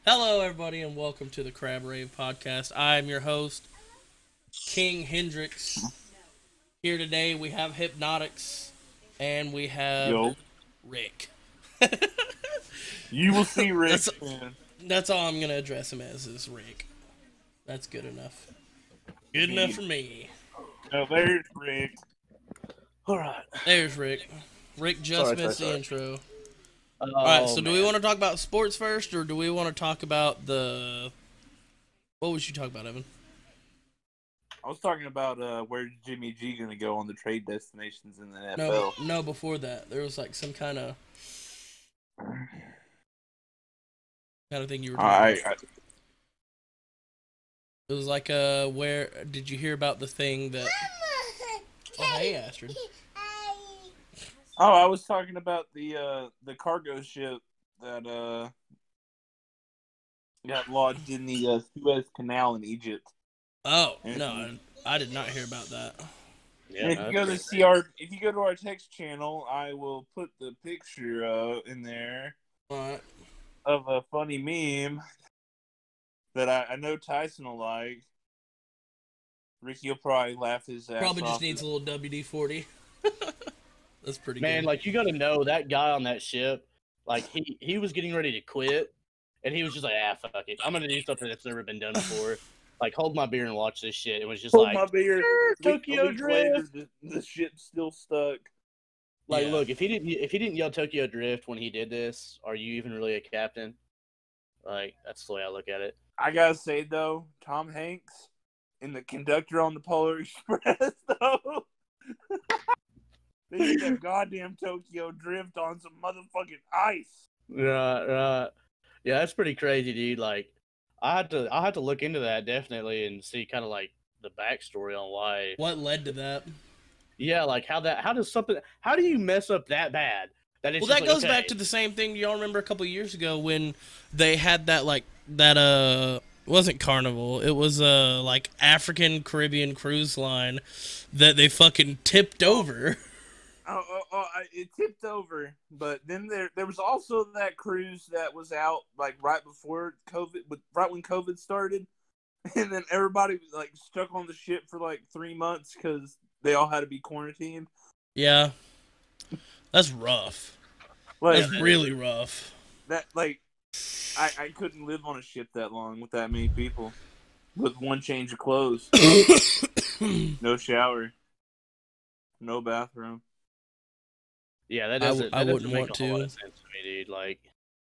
Hello, everybody, and welcome to the Crab Rave Podcast. I am your host, King Hendrix. Here today, we have Hypnotics, and we have Yo, Rick. you will see Rick that's soon. that's all I'm gonna address him as is Rick. That's good enough. Good enough for me. No, there's Rick. All right. There's Rick. Rick just missed the sorry. intro. Oh, All right, so do we man. want to talk about sports first, or do we want to talk about the? What was you talking about, Evan? I was talking about where's Jimmy G gonna go on the trade destinations in the No, NFL. no. Before that, there was like some kind of thing you were talking about. It was like where did you hear about the thing that? Oh, hey, Astrid. I was talking about the cargo ship that got lodged in the Suez Canal in Egypt. Oh no, I did not hear about that. Yeah, and if you go to our text channel, I will put the picture in there of a funny meme that I know Tyson will like. Ricky will probably laugh his ass Probably off. just needs a little WD-40. That's pretty Man, good. like, you got to know that guy on that ship, like, he was getting ready to quit, and he was just like, fuck it. I'm going to do something that's never been done before. Like, hold my beer and watch this shit. It was just Hold like, my beer. Tokyo Drift. Later, the ship's still stuck. Like, look, if he didn't yell Tokyo Drift when he did this, are you even really a captain? Like, that's the way I look at it. I gotta say though, Tom Hanks and the conductor on the Polar Express though. They did that goddamn Tokyo Drift on some motherfucking ice. Right. Yeah, that's pretty crazy, dude. Like, I'll have to look into that definitely and see kind of like the backstory on why. What led to that? Yeah, like how do you mess up that bad? Well, that goes back to the same thing. Y'all remember a couple years ago when they had that it wasn't Carnival. It was like African Caribbean cruise line that they fucking tipped over. It tipped over, but then there was also that cruise that was out like right before COVID, right when COVID started, and then everybody was like stuck on the ship for like 3 months because they all had to be quarantined. Yeah, that's rough. That's really rough. That I couldn't live on a ship that long with that many people, with one change of clothes, no shower, no bathroom. Yeah, that doesn't. I that wouldn't doesn't want make to. A whole lot of sense to me, dude. Like,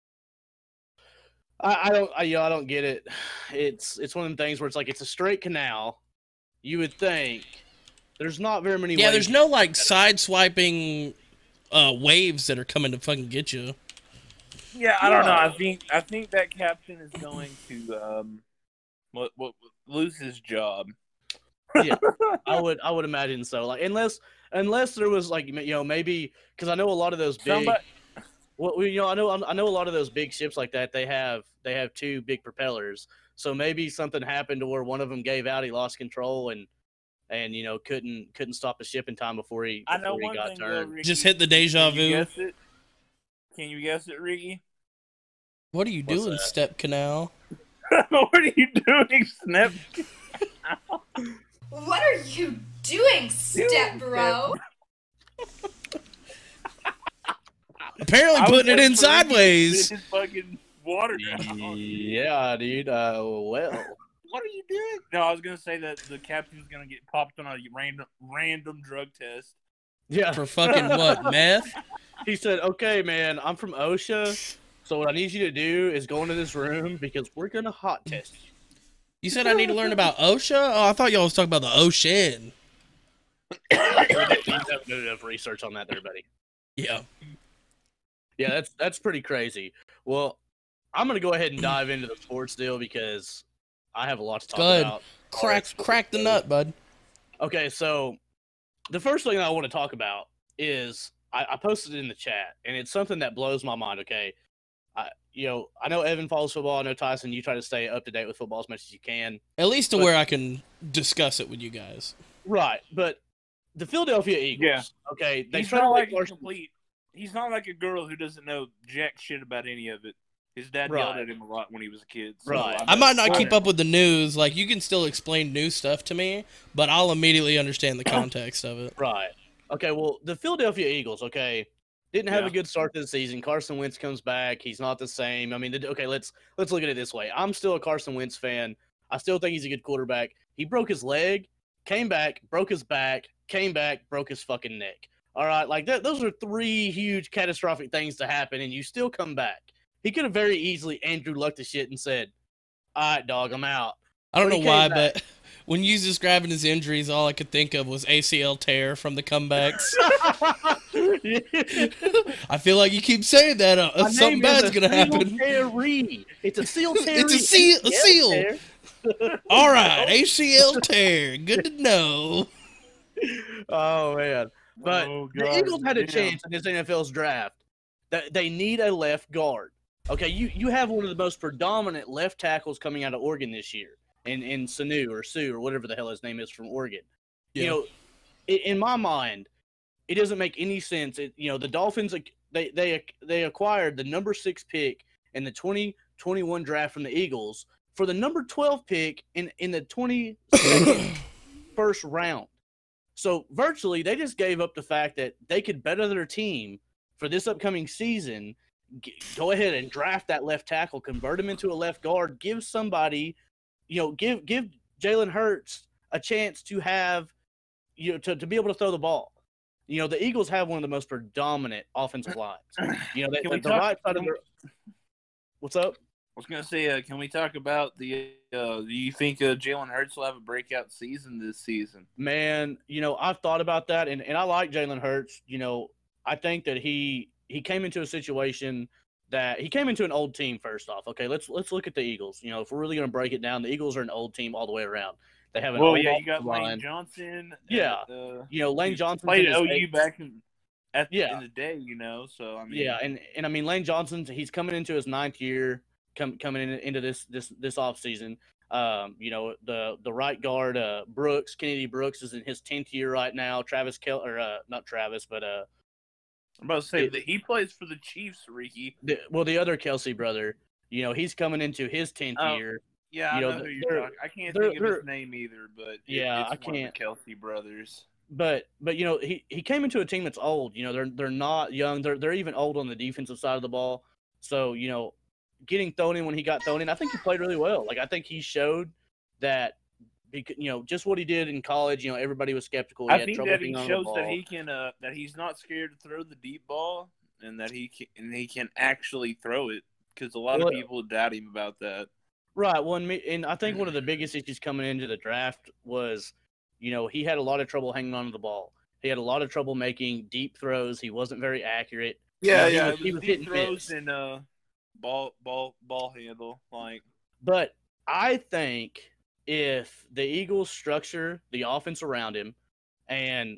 I don't get it. It's one of them things where it's like it's a straight canal. You would think there's not very many. Yeah, there's no like side swiping waves that are coming to fucking get you. Yeah, I don't know. I think that captain is going to what lose his job. Yeah, I would imagine so. Like unless there was like maybe because I know a lot of those big. I know a lot of those big ships like that. They have two big propellers. So maybe something happened to where one of them gave out. He lost control and couldn't stop the ship in time before he got turned. Ricky, just hit the deja vu. Can you guess it, Ricky? What are you doing, Step Canal? What are you doing, Snap? What are you doing, Step Bro? Apparently putting it in sideways. Fucking water. Yeah, dude. Well, what are you doing? No, I was gonna say that the captain's gonna get popped on a random drug test. Yeah. For fucking what, meth? He said, "Okay, man, I'm from OSHA, so what I need you to do is go into this room because we're gonna hot test you." You said I need to learn about OSHA? Oh, I thought y'all was talking about the ocean. You have enough research on that there, buddy. Yeah. Yeah, that's pretty crazy. Well, I'm gonna go ahead and dive into the sports deal because I have a lot to talk about. Crack the nut, bud. Okay, so the first thing I want to talk about is I posted it in the chat, and it's something that blows my mind. Okay, I know Evan follows football. I know Tyson, you try to stay up to date with football as much as you can, at least to where I can discuss it with you guys. Right, but the Philadelphia Eagles. Yeah. Okay, he's not like a girl who doesn't know jack shit about any of it. His dad yelled at him a lot when he was a kid. So Right. I might not keep up with the news. Like, you can still explain new stuff to me, but I'll immediately understand the context of it. Right. Okay, well, the Philadelphia Eagles, didn't have a good start to the season. Carson Wentz comes back. He's not the same. I mean, let's look at it this way. I'm still a Carson Wentz fan. I still think he's a good quarterback. He broke his leg, came back, broke his back, came back, broke his fucking neck. All right, like those are 3 huge catastrophic things to happen, and you still come back. He could have very easily Andrew Luck the shit and said, "All right, dog, I'm out." I don't know why, but when you was describing his injuries, all I could think of was ACL tear from the comebacks. I feel like you keep saying that something bad's gonna happen. It's a seal tear. It's a seal. All right, ACL tear. Good to know. Oh man, but the Eagles had a chance in this NFL's draft. They need a left guard. Okay, you have one of the most predominant left tackles coming out of Oregon this year, in Sanu or whatever the hell his name is from Oregon. Yeah. You know, in my mind, it doesn't make any sense. The Dolphins they acquired the number 6 pick in the 2021 draft from the Eagles for the number 12 pick in the 22nd first round. So virtually, they just gave up the fact that they could better their team for this upcoming season. Go ahead and draft that left tackle, convert him into a left guard, give somebody, give Jalen Hurts a chance to have, to be able to throw the ball. The Eagles have one of the most predominant offensive lines. The right side of their. What's up? I was gonna say, can we talk about the? Do you think Jalen Hurts will have a breakout season this season? Man, I've thought about that, and I like Jalen Hurts. I think that he came into a situation that he came into an old team. First off, okay, let's look at the Eagles. If we're really gonna break it down, the Eagles are an old team all the way around. They have an old you got line. Lane Johnson. Yeah, Lane Johnson played at OU back in the day. So I mean, and I mean Lane Johnson, he's coming into his 9th year. Coming into this off season, the right guard Kennedy Brooks is in his 10th year right now. Not Travis, but I'm about to say that he plays for the Chiefs, Ricky. The other Kelsey brother, he's coming into his 10th year. Yeah, I know who you're talking. I can't think of his name either, but I can't. One of the Kelsey brothers. But he came into a team that's old. They're not young. They're even old on the defensive side of the ball. So getting thrown in when he got thrown in, I think he played really well. Like, I think he showed that, just what he did in college. Everybody was skeptical. I think that he shows that he can, that he's not scared to throw the deep ball, and that he can actually throw it. Because a lot of people doubt him about that. Right. Well, and I think one of the biggest issues coming into the draft was, he had a lot of trouble hanging on to the ball. He had a lot of trouble making deep throws. He wasn't very accurate. Yeah, he was hitting throws and ball handle, like. But I think if the Eagles structure the offense around him, and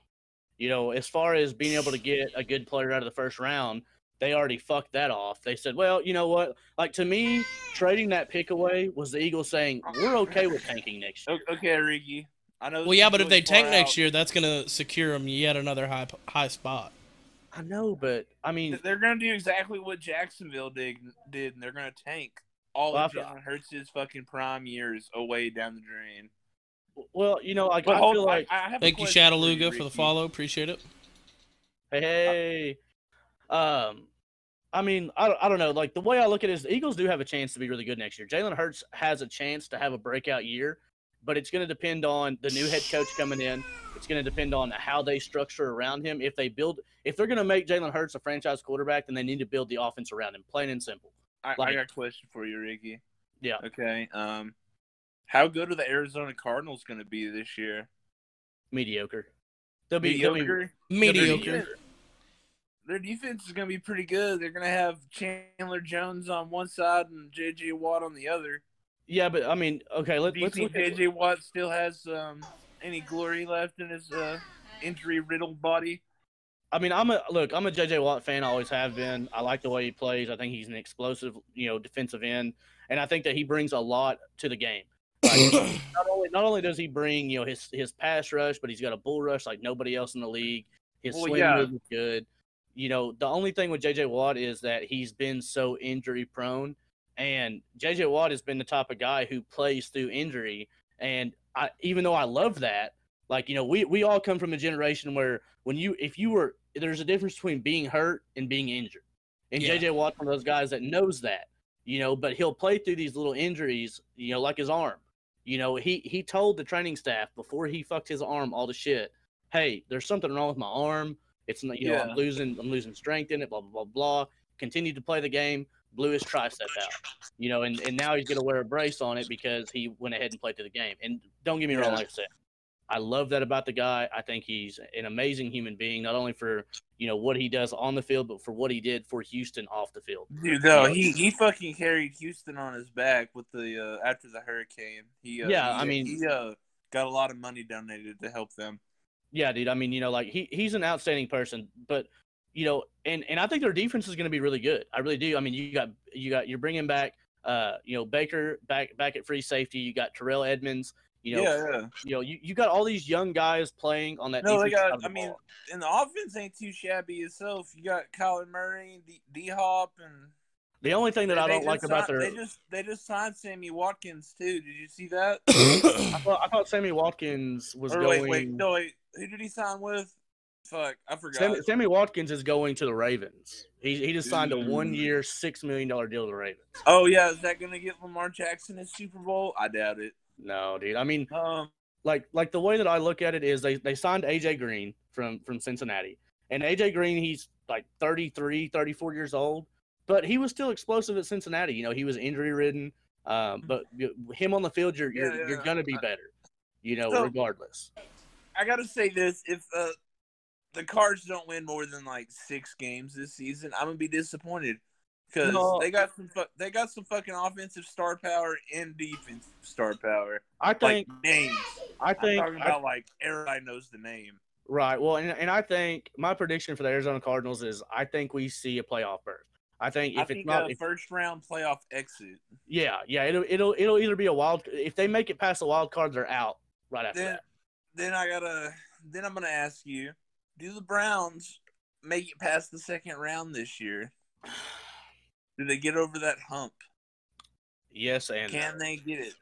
as far as being able to get a good player out of the first round, they already fucked that off. They said, well, you know what? Like, to me, trading that pick away was the Eagles saying, we're okay with tanking next year. Okay, Ricky. I know. Well, yeah, but if they tank next year, that's gonna secure them yet another high spot. I know, but I mean, they're going to do exactly what Jacksonville did, and they're going to tank all of Jalen Hurts' fucking prime years away down the drain. Well, I feel like thank you, Shadowluga, for the follow. Appreciate it. Hey, I mean, I don't know. Like, the way I look at it is the Eagles do have a chance to be really good next year. Jalen Hurts has a chance to have a breakout year, but it's going to depend on the new head coach coming in. It's going to depend on how they structure around him. If they're going to make Jalen Hurts a franchise quarterback, then they need to build the offense around him, plain and simple. I got a question for you, Ricky. Yeah. Okay. How good are the Arizona Cardinals going to be this year? Mediocre. Mediocre. Their defense is going to be pretty good. They're going to have Chandler Jones on one side and J.J. Watt on the other. Yeah, but I mean, okay, let's look at J.J. Watt still has any glory left in his injury-riddled body. I mean, I'm a J.J. Watt fan. I always have been. I like the way he plays. I think he's an explosive, defensive end, and I think that he brings a lot to the game. Like, not only does he bring, his pass rush, but he's got a bull rush like nobody else in the league. His swing move is good. you know, the only thing with J.J. Watt is that he's been so injury prone, and J.J. Watt has been the type of guy who plays through injury. And even though I love that, like, you know, we all come from a generation where there's a difference between being hurt and being injured. And J.J. Watt's one of those guys that knows that, you know, but he'll play through these little injuries, you know, like his arm. You know, he told the training staff before he fucked his arm all the shit, hey, there's something wrong with my arm. It's, you know, I'm losing strength in it, blah, blah, blah, blah. Continued to play the game, blew his tricep out, you know, and now he's going to wear a brace on it because he went ahead and played through the game. And don't get me wrong, like I said, I love that about the guy. I think he's an amazing human being, not only for, you know, what he does on the field, but for what he did for Houston off the field. Dude, no, he fucking carried Houston on his back with the after the hurricane. He got a lot of money donated to help them. Yeah, dude. I mean, you know, like he's an outstanding person, but you know, and I think their defense is going to be really good. I really do. I mean, you're bringing back, you know, Baker back at free safety. You got Terrell Edmonds. You know, you know, you got all these young guys playing on that. No, they got. I mean, and the offense ain't too shabby itself. You got Kyler Murray, D Hop, and the only thing that I don't like about their they just signed Sammy Watkins too. Did you see that? I thought Sammy Watkins was going. Wait. Who did he sign with? Fuck, I forgot. Sammy Watkins is going to the Ravens. He just signed a 1-year, $6 million deal to the Ravens. Oh yeah, is that gonna get Lamar Jackson his Super Bowl? I doubt it. No, dude. I mean, like the way that I look at it is they signed AJ Green from Cincinnati, and AJ Green, he's like 33, 34 years old, but he was still explosive at Cincinnati. You know, he was injury ridden, but him on the field, you're gonna be better. You know, regardless. I gotta say this: if the Cards don't win more than like 6 games this season, I'm gonna be disappointed because they got some fucking offensive star power and defensive star power. I think like names. I'm talking about like everybody knows the name. Right. Well, and I think my prediction for the Arizona Cardinals is I think we see a playoff berth. I think it's not a first round playoff exit. Yeah. It'll either be a wild. If they make it past the wild card, they're out right after that. Then I'm gonna ask you, do the Browns make it past the second round this year? Do they get over that hump? Yes and can they get it?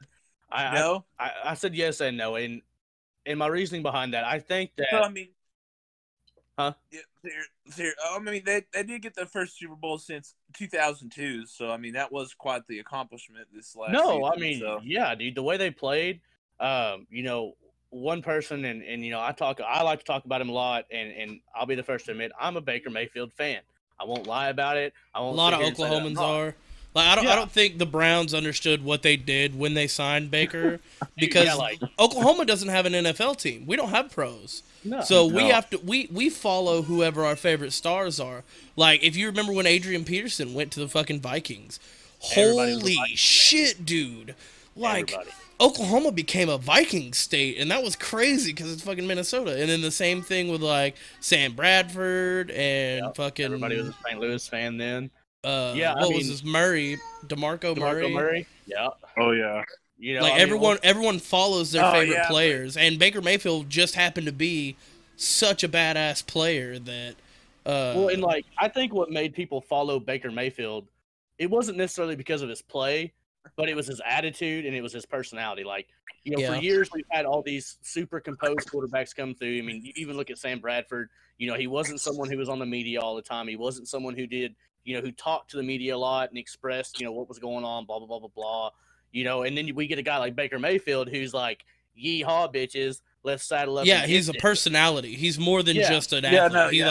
I said yes and no, and my reasoning behind that, I think that. So, I mean, huh? Yeah, I mean, they did get their first Super Bowl since 2002, so I mean that was quite the accomplishment this last. No, season, I mean, yeah, dude, the way they played, you know. One person, and you know, I like to talk about him a lot, and I'll be the first to admit I'm a Baker Mayfield fan. I won't lie about it. A lot of Oklahomans are. Like I don't think the Browns understood what they did when they signed Baker because Oklahoma doesn't have an NFL team. We don't have pros. We have to we follow whoever our favorite stars are. Like if you remember when Adrian Peterson went to the fucking Vikings. Holy shit, dude. Like everybody. Oklahoma became a Viking state, and that was crazy because it's fucking Minnesota. And then the same thing with, like, Sam Bradford and fucking... Everybody was a St. Louis fan then. What was his Murray? DeMarco Murray? Yeah. Oh, yeah. You know, like, everyone follows their favorite players, and Baker Mayfield just happened to be such a badass player that... well, and, like, I think what made people follow Baker Mayfield, it wasn't necessarily because of his play, but it was his attitude and it was his personality. Like, you know, for years we've had all these super composed quarterbacks come through. I mean, you even look at Sam Bradford. You know, he wasn't someone who was on the media all the time. He wasn't someone who did, you know, who talked to the media a lot and expressed, you know, what was going on, blah, blah, blah, blah, blah. You know, and then we get a guy like Baker Mayfield who's like, yeehaw, bitches, let's saddle up. Yeah, he's a personality. He's more than just an athlete.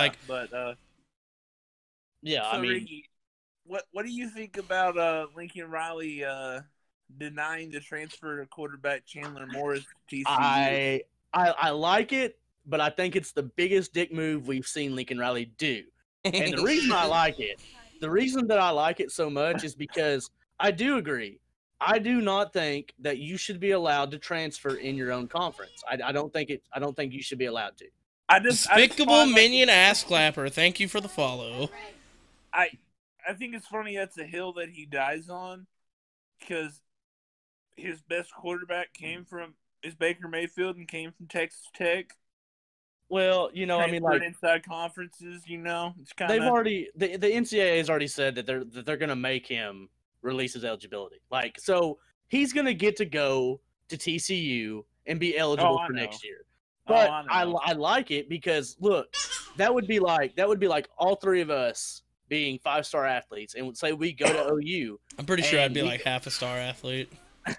I mean... Ricky, what do you think about Lincoln Riley denying the transfer to quarterback Chandler Morris to TCU? I like it, but I think it's the biggest dick move we've seen Lincoln Riley do. And the reason I like it, the reason that I like it so much is because I do agree. I do not think that you should be allowed to transfer in your own conference. I don't think you should be allowed to. Despicable minion ass clapper. Thank you for the follow. I think it's funny that's a hill that he dies on because his best quarterback is Baker Mayfield and came from Texas Tech. Well, you know, I mean, like inside conferences, you know, it's kind of they've already the NCAA has already said that they're gonna make him release his eligibility. Like, so he's gonna get to go to TCU and be eligible for next year. But I like it because look, that would be like all three of us being 5-star athletes, and say we go to OU. I'm pretty sure I'd be like half a star athlete.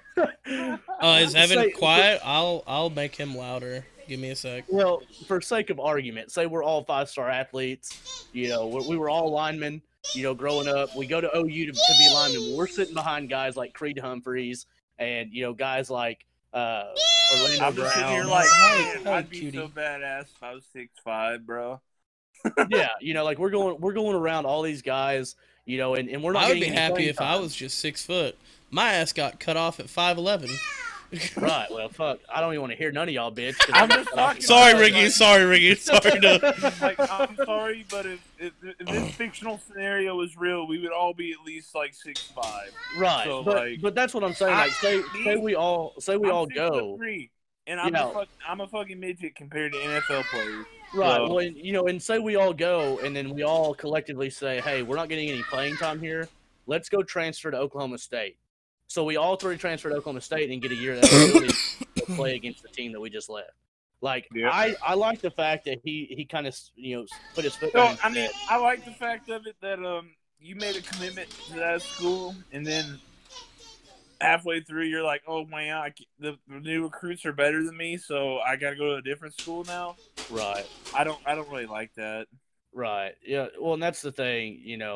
Is Evan quiet? I'll make him louder. Give me a sec. Well, for sake of argument, say we're all 5-star athletes. You know, we were all linemen. You know, growing up, we go to OU to be linemen. We're sitting behind guys like Creed Humphreys and guys like Orlando I'm Brown. Sitting here like, hey, I'd be cutie. So badass if I was 6'5", bro. Yeah, like we're going around all these guys. And we're not. I would be happy if I was just 6 foot. My ass got cut off at 5'11". Right. Well, fuck. I don't even want to hear none of y'all, bitch. Sorry, Ricky. Sorry, Ricky. Sorry. I'm sorry, but if this fictional scenario was real, we would all be at least like 6'5". Right. So, but that's what I'm saying. Like, say we all go. 6'3", and I'm a fucking midget compared to NFL players. Right. So. Well, and say we all go, and then we all collectively say, hey, we're not getting any playing time here. Let's go transfer to Oklahoma State. So we all three transfer to Oklahoma State and get a year of eligibility to play against the team that we just left. Like, yeah. I like the fact that he kind of put his foot down. I mean, I like the fact of it that you made a commitment to that school, and then halfway through you're like, oh man, the new recruits are better than me, so I got to go to a different school now. Right. I don't really like that. Right. Yeah. Well, and that's the thing.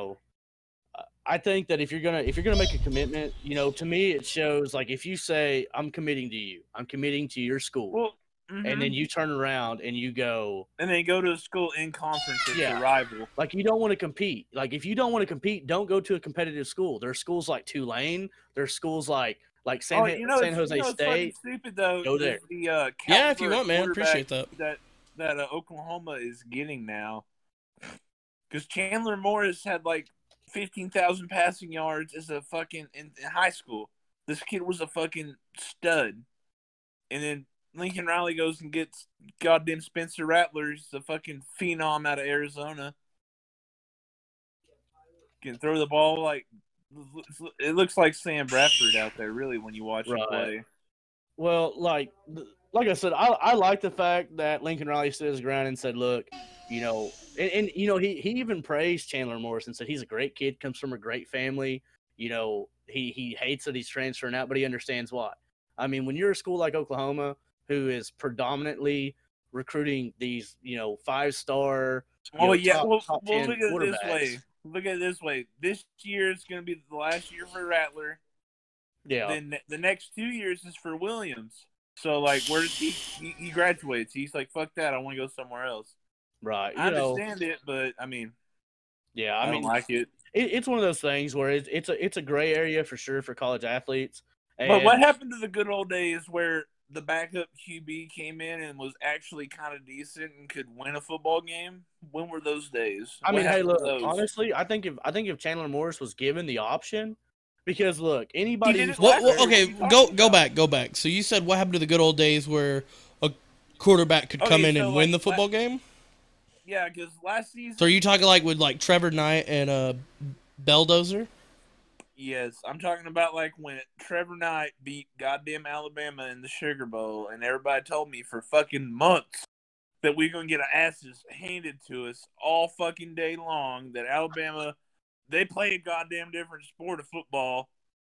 I think that if you're gonna make a commitment, to me it shows, like, if you say I'm committing to you, I'm committing to your school, well, and then you turn around and you go, and then go to a school in conference that's your rival. Like, you don't want to compete. Like, if you don't want to compete, don't go to a competitive school. There's schools like Tulane. There's schools like San Jose State. It's stupid though. Go there. Yeah, if you want, man. Appreciate that. That Oklahoma is getting now, because Chandler Morris had like 15,000 passing yards as a fucking in high school. This kid was a fucking stud. And then Lincoln Riley goes and gets goddamn Spencer Rattler, the fucking phenom out of Arizona. Can throw the ball like it looks like Sam Bradford out there, really, when you watch him play. Well, like I said, I like the fact that Lincoln Riley stood his ground and said, look, he even praised Chandler Morris and said he's a great kid, comes from a great family. He hates that he's transferring out, but he understands why. I mean, when you're a school like Oklahoma, who is predominantly recruiting these, 5-star, top 10 quarterbacks. Look at it this way. This year is going to be the last year for Rattler. Yeah. Then the next 2 years is for Williams. So, like, where does he graduates? He's like, fuck that. I want to go somewhere else. Right. I understand it, but I mean, yeah, I don't like it. It's one of those things where it's a gray area for sure for college athletes. But what happened to the good old days where the backup QB came in and was actually kind of decent and could win a football game? When were those days? I mean, hey, look, honestly, I think if Chandler Morris was given the option, because look, anybody. Okay, go back. So you said what happened to the good old days where a quarterback could come in and win the football game? Yeah, because last season. So are you talking like with like Trevor Knight and Belldozer? Yes, I'm talking about like when Trevor Knight beat goddamn Alabama in the Sugar Bowl, and everybody told me for fucking months that we're gonna get our asses handed to us all fucking day long. That Alabama, they play a goddamn different sport of football.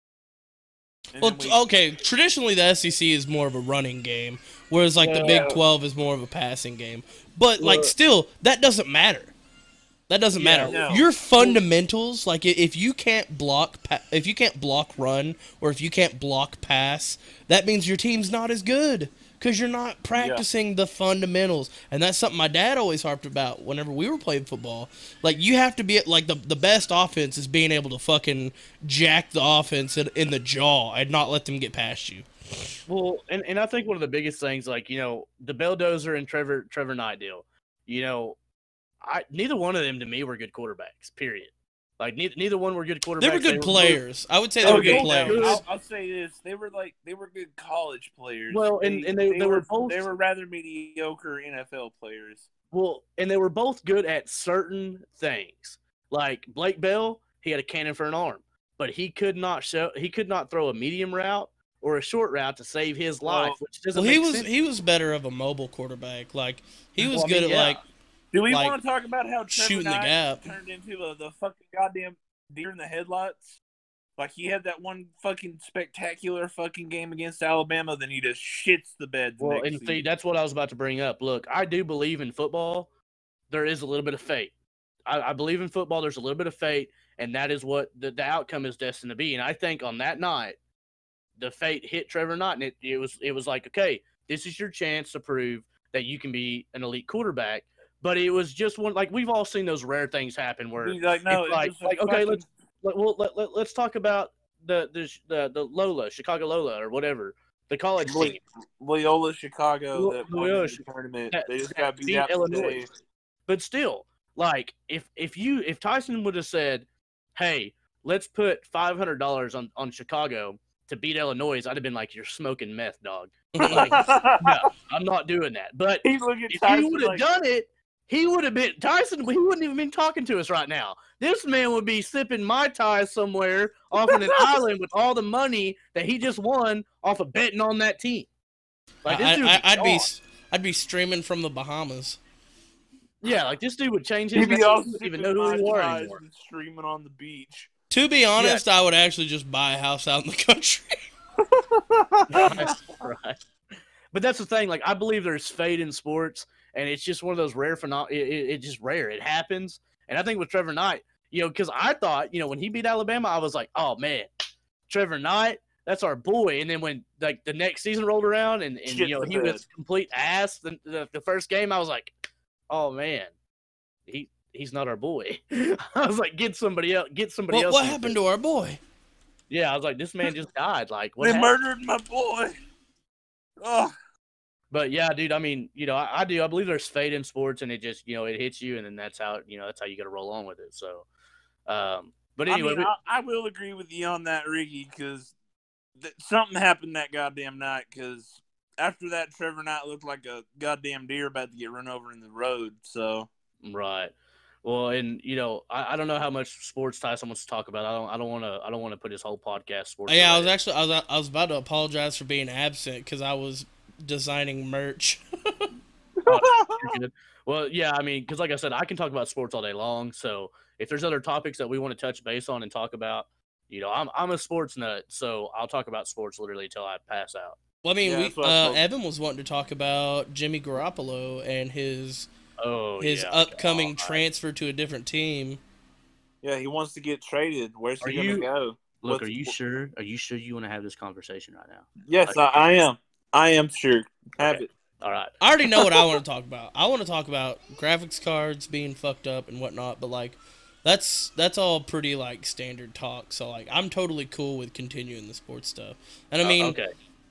Well, okay, traditionally the SEC is more of a running game, whereas like the Big 12 is more of a passing game. But like still, that doesn't matter. That doesn't matter. No. Your fundamentals, like if you can't block run, or if you can't block pass, that means your team's not as good because you're not practicing the fundamentals. And that's something my dad always harped about whenever we were playing football. Like, you have to be like the best offense is being able to fucking jack the offense in the jaw and not let them get past you. Well, and I think one of the biggest things, like, the Belldozer and Trevor Knight deal, neither one of them to me were good quarterbacks, period. Like neither one were good quarterbacks. They were good players. I would say they were good players. I'll say this: they were good college players. Well, and they were both. They were rather mediocre NFL players. Well, and they were both good at certain things. Like Blake Bell, he had a cannon for an arm, but he could not throw a medium route or a short route to save his life, which doesn't make sense. He was better of a mobile quarterback. Like he was good at like. Do we want to talk about how Trevor Knight turned into the fucking goddamn deer in the headlights? Like, he had that one fucking spectacular fucking game against Alabama, then he just shits the bed. Well, and see, that's what I was about to bring up. Look, I do believe in football. There is a little bit of fate. I believe in football. There's a little bit of fate, and that is what the outcome is destined to be. And I think on that night, the fate hit Trevor Knight, and it was like, okay, this is your chance to prove that you can be an elite quarterback. But it was just one, like, we've all seen those rare things happen where let's talk about the Lola, Chicago Lola or whatever, the college team. Loyola Chicago, that won the tournament. They just got beat out Illinois. But still, like, if Tyson would have said, hey, let's put $500 on Chicago to beat Illinois, I'd have been like, you're smoking meth, dog. Like, no, I'm not doing that. But if he would have done it, he would have been Tyson. He wouldn't even been talking to us right now. This man would be sipping Mai Tai somewhere off on an island with all the money that he just won off of betting on that team. Like, I'd be streaming from the Bahamas. Yeah, like this dude would change his name. He wouldn't even know who he was anymore. Streaming on the beach. To be honest, I would actually just buy a house out in the country. Right. But that's the thing. Like, I believe there's fate in sports. And it's just one of those rare phenomena. It's just rare. It happens. And I think with Trevor Knight, because I thought, when he beat Alabama, I was like, oh, man, Trevor Knight, that's our boy. And then when, like, the next season rolled around and he was complete ass the first game, I was like, oh, man, he's not our boy. I was like, get somebody else. What happened to our boy? Yeah, I was like, this man just died. Like, they murdered my boy. Oh. But yeah, dude, I mean, I believe there's fate in sports, and it just, it hits you, and then that's how you got to roll on with it. So, but anyway, I will agree with you on that, Ricky, because something happened that goddamn night. Because after that, Trevor Knight looked like a goddamn deer about to get run over in the road. So, right. Well, and I don't know how much sports Tyson wants to talk about. I don't want to put his whole podcast sports. Yeah, I was about to apologize for being absent because I was designing merch. Well, yeah, I mean, because like I said, I can talk about sports all day long. So if there's other topics that we want to touch base on and talk about, I'm a sports nut, so I'll talk about sports literally until I pass out. Well, I mean, Evan was wanting to talk about Jimmy Garoppolo and his upcoming transfer to a different team. Yeah, he wants to get traded. Where's he going to go? Look, are you sure? Are you sure you want to have this conversation right now? Yes, I am. I am sure. Have it. All right. I already know what I want to talk about. I want to talk about graphics cards being fucked up and whatnot, but like that's all pretty like standard talk. So like I'm totally cool with continuing the sports stuff. And I mean,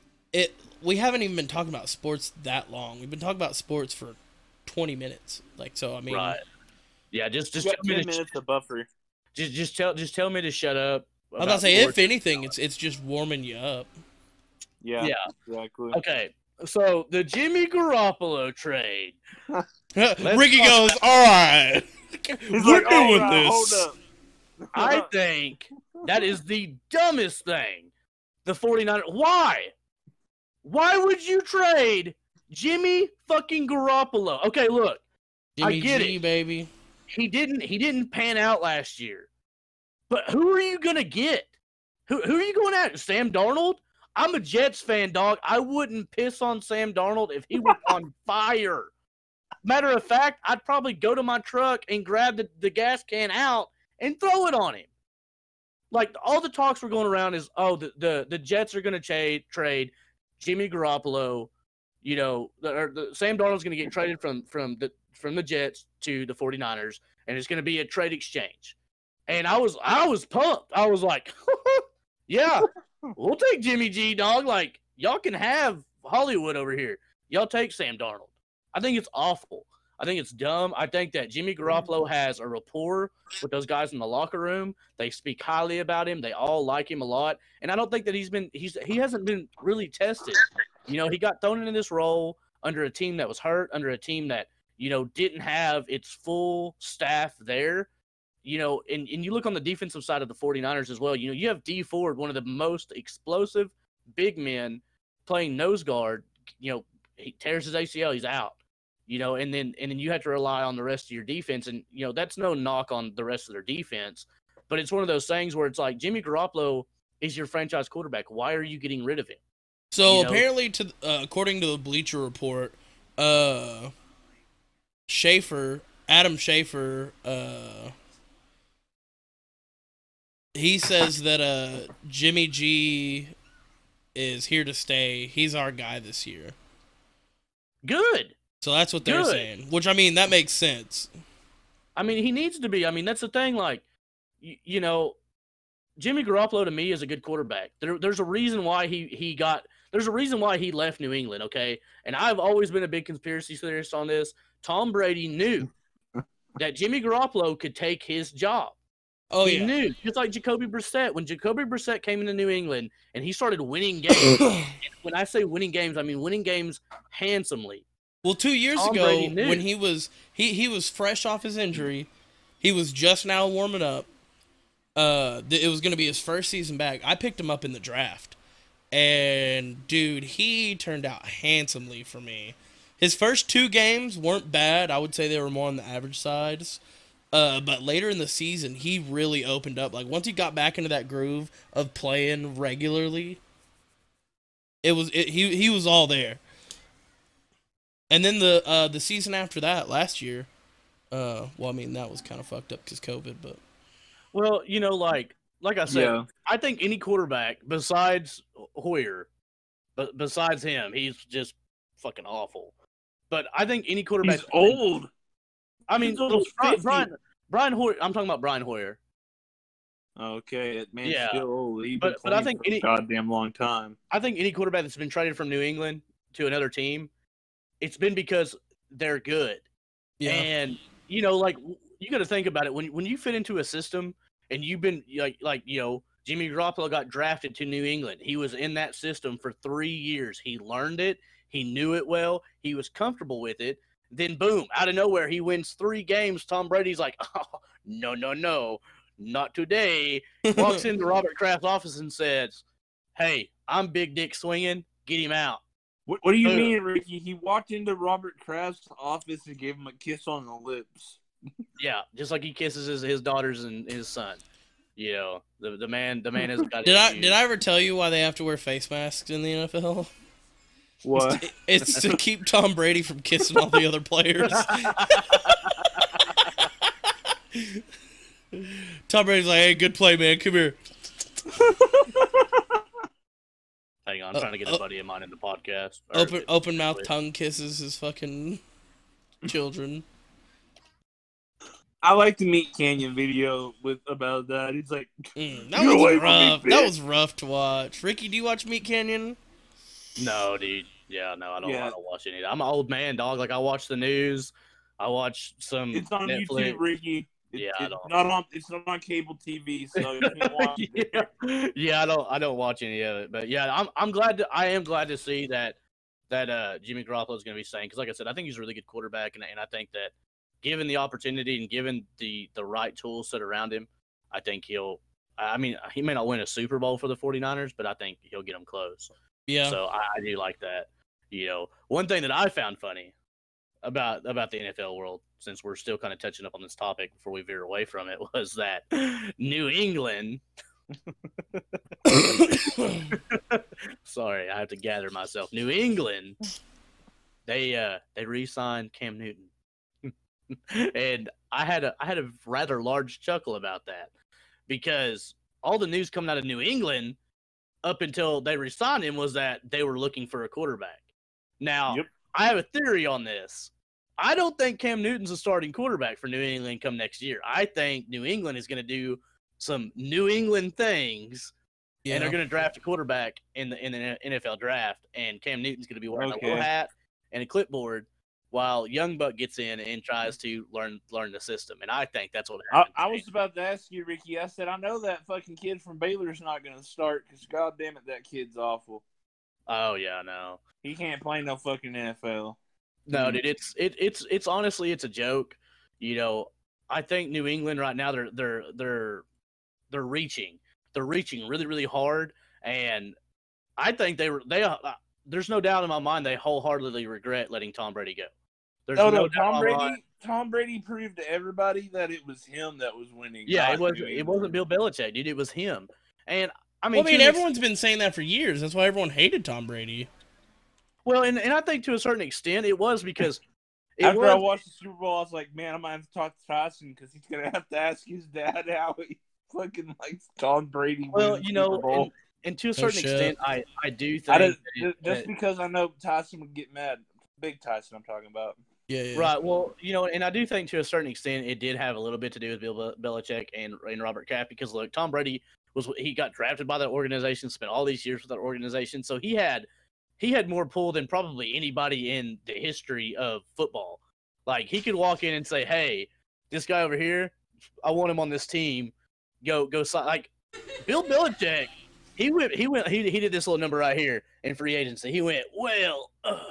we haven't even been talking about sports that long. We've been talking about sports for 20 minutes. Like, so I mean, right. Yeah, just 10 minutes of buffer. Just tell me to shut up. I was about to say, if anything, it's just warming you up. Yeah, exactly. Okay, so the Jimmy Garoppolo trade. Ricky goes, all right. We're doing this. Hold up. I think that is the dumbest thing. The 49ers. Why? Why would you trade Jimmy fucking Garoppolo? Okay, look. Jimmy I get G, it, baby. He didn't pan out last year. But who are you gonna get? Who are you going at? Sam Darnold? I'm a Jets fan, dog. I wouldn't piss on Sam Darnold if he was on fire. Matter of fact, I'd probably go to my truck and grab the gas can out and throw it on him. Like, all the talks were going around is, the Jets are going to trade Jimmy Garoppolo. Sam Darnold's going to get traded from the Jets to the 49ers, and it's going to be a trade exchange. And I was pumped. I was like, yeah, we'll take Jimmy G, dog. Like, y'all can have Hollywood over here. Y'all take Sam Darnold. I think it's awful. I think it's dumb. I think that Jimmy Garoppolo has a rapport with those guys in the locker room. They speak highly about him. They all like him a lot. And I don't think that he hasn't been really tested. You know, he got thrown into this role under a team that was hurt, under a team that, you know, didn't have its full staff there. You know, and you look on the defensive side of the 49ers as well. You know, you have Dee Ford, one of the most explosive big men, playing nose guard. You know, he tears his ACL, he's out. You know, and then you have to rely on the rest of your defense. And, you know, that's no knock on the rest of their defense. But it's one of those things where it's like, Jimmy Garoppolo is your franchise quarterback. Why are you getting rid of him? So apparently, according to the Bleacher Report, Adam Schefter, he says that Jimmy G is here to stay. He's our guy this year. Good. So that's what they're saying. Which, I mean, that makes sense. I mean, he needs to be. I mean, that's the thing. Like, you know, Jimmy Garoppolo to me is a good quarterback. There's a reason why there's a reason why he left New England, okay? And I've always been a big conspiracy theorist on this. Tom Brady knew that Jimmy Garoppolo could take his job. Oh, he knew. Just like Jacoby Brissett. When Jacoby Brissett came into New England and he started winning games, when I say winning games, I mean winning games handsomely. Well, 2 years ago, when he was fresh off his injury, he was just now warming up. It was going to be his first season back. I picked him up in the draft. And, dude, he turned out handsomely for me. His first 2 games weren't bad. I would say they were more on the average sides. But later in the season, he really opened up. Like, once he got back into that groove of playing regularly, he was all there. And then the season after that, last year, well, I mean, that was kind of fucked up because COVID, but. Well, you know, like I said, I think any quarterback besides Hoyer, besides him, he's just fucking awful. But I think any quarterback. He's old. I mean, Brian Hoyer. I'm talking about Brian Hoyer. Okay, man's still old. But I think any goddamn long time. I think any quarterback that's been traded from New England to another team, it's been because they're good. Yeah. And you know, like you got to think about it when you fit into a system and you've been like you know, Jimmy Garoppolo got drafted to New England. He was in that system for 3 years. He learned it. He knew it well. He was comfortable with it. Then boom, out of nowhere, he wins 3 games. Tom Brady's like, oh, no, not today. Walks into Robert Kraft's office and says, hey, I'm big dick swinging. Get him out. What do you mean, Ricky? He walked into Robert Kraft's office and gave him a kiss on the lips. Yeah, just like he kisses his daughters and his son. You know, the man has got. Did I ever tell you why they have to wear face masks in the NFL? What? It's to keep Tom Brady from kissing all the other players. Tom Brady's like, hey, good play, man. Come here. Hang on, I'm trying to get a buddy of mine in the podcast. Open mouth tongue kisses his fucking children. I like the Meat Canyon video about that. He's like, that was rough. That was rough to watch. Ricky, do you watch Meat Canyon? No, dude. Yeah, no, I don't watch any of that. I'm an old man, dog. Like, I watch the news. I watch some It's on Netflix. YouTube, Ricky. It's not on cable TV, so you can watch it. Yeah, I don't watch any of it. But yeah, I am glad to see that Jimmy Garoppolo is going to be staying, because like I said, I think he's a really good quarterback, and I think that given the opportunity and given the right tools set around him, I think he may not win a Super Bowl for the 49ers, but I think he'll get them close. Yeah. So I do like that. You know, one thing that I found funny about the NFL world, since we're still kind of touching up on this topic before we veer away from it, was that New England. Sorry, I have to gather myself. New England, they re-signed Cam Newton, and I had a rather large chuckle about that, because all the news coming out of New England up until they re-signed him was that they were looking for a quarterback. Now, I have a theory on this. I don't think Cam Newton's a starting quarterback for New England come next year. I think New England is going to do some New England things, and they're going to draft a quarterback in the NFL draft, and Cam Newton's going to be wearing a little hat and a clipboard, while Young Buck gets in and tries to learn the system. And I think that's what happened. I was about to ask you, Ricky. I said, I know that fucking kid from Baylor's not going to start because, God damn it, that kid's awful. Oh, yeah, no. He can't play no fucking NFL. No, dude, it's honestly, it's a joke. You know, I think New England right now, they're reaching really, really hard. And I think there's no doubt in my mind they wholeheartedly regret letting Tom Brady go. There's no Tom Brady proved to everybody that it was him that was winning. Yeah, it wasn't Bill Belichick, dude. It was him. And I mean, everyone's been saying that for years. That's why everyone hated Tom Brady. Well, and I think to a certain extent it was because after I watched the Super Bowl, I was like, man, I might have to talk to Tyson because he's gonna have to ask his dad how he fucking likes Tom Brady. Well, you know, and to a certain extent, I do think because I know Tyson would get mad. Big Tyson, I'm talking about. Yeah. Right. Well, you know, and I do think to a certain extent it did have a little bit to do with Bill Belichick and Robert Kraft because look, Tom Brady he got drafted by that organization, spent all these years with that organization, so he had more pull than probably anybody in the history of football. Like he could walk in and say, "Hey, this guy over here, I want him on this team. Go sign." Like Bill Belichick, he did this little number right here in free agency. He went, "Well,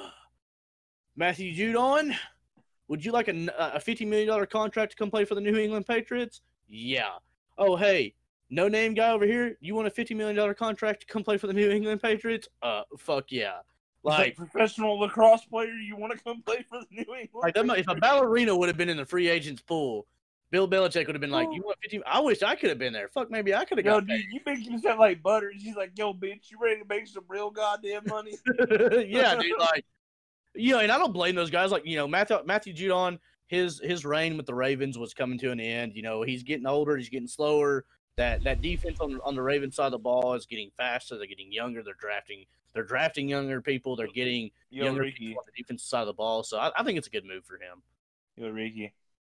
Matthew Judon, would you like a $50 million contract to come play for the New England Patriots?" Yeah. Oh, hey, no-name guy over here, you want a $50 million contract to come play for the New England Patriots? Fuck yeah. Like professional lacrosse player, you want to come play for the New England Patriots? If a ballerina would have been in the free agents pool, Bill Belichick would have been like, "You want 50? I wish I could have been there. Fuck, maybe I could have got paid." Dude, you make him sound like butter. She's like, "Yo, bitch, you ready to make some real goddamn money?" Yeah, dude, like, you know, and I don't blame those guys. Like, you know, Matthew Judon, his reign with the Ravens was coming to an end. You know, he's getting older, he's getting slower. That defense on the Ravens side of the ball is getting faster. They're getting younger. They're drafting younger people. They're getting younger people on the defensive side of the ball. So I think it's a good move for him. Yo, Ricky.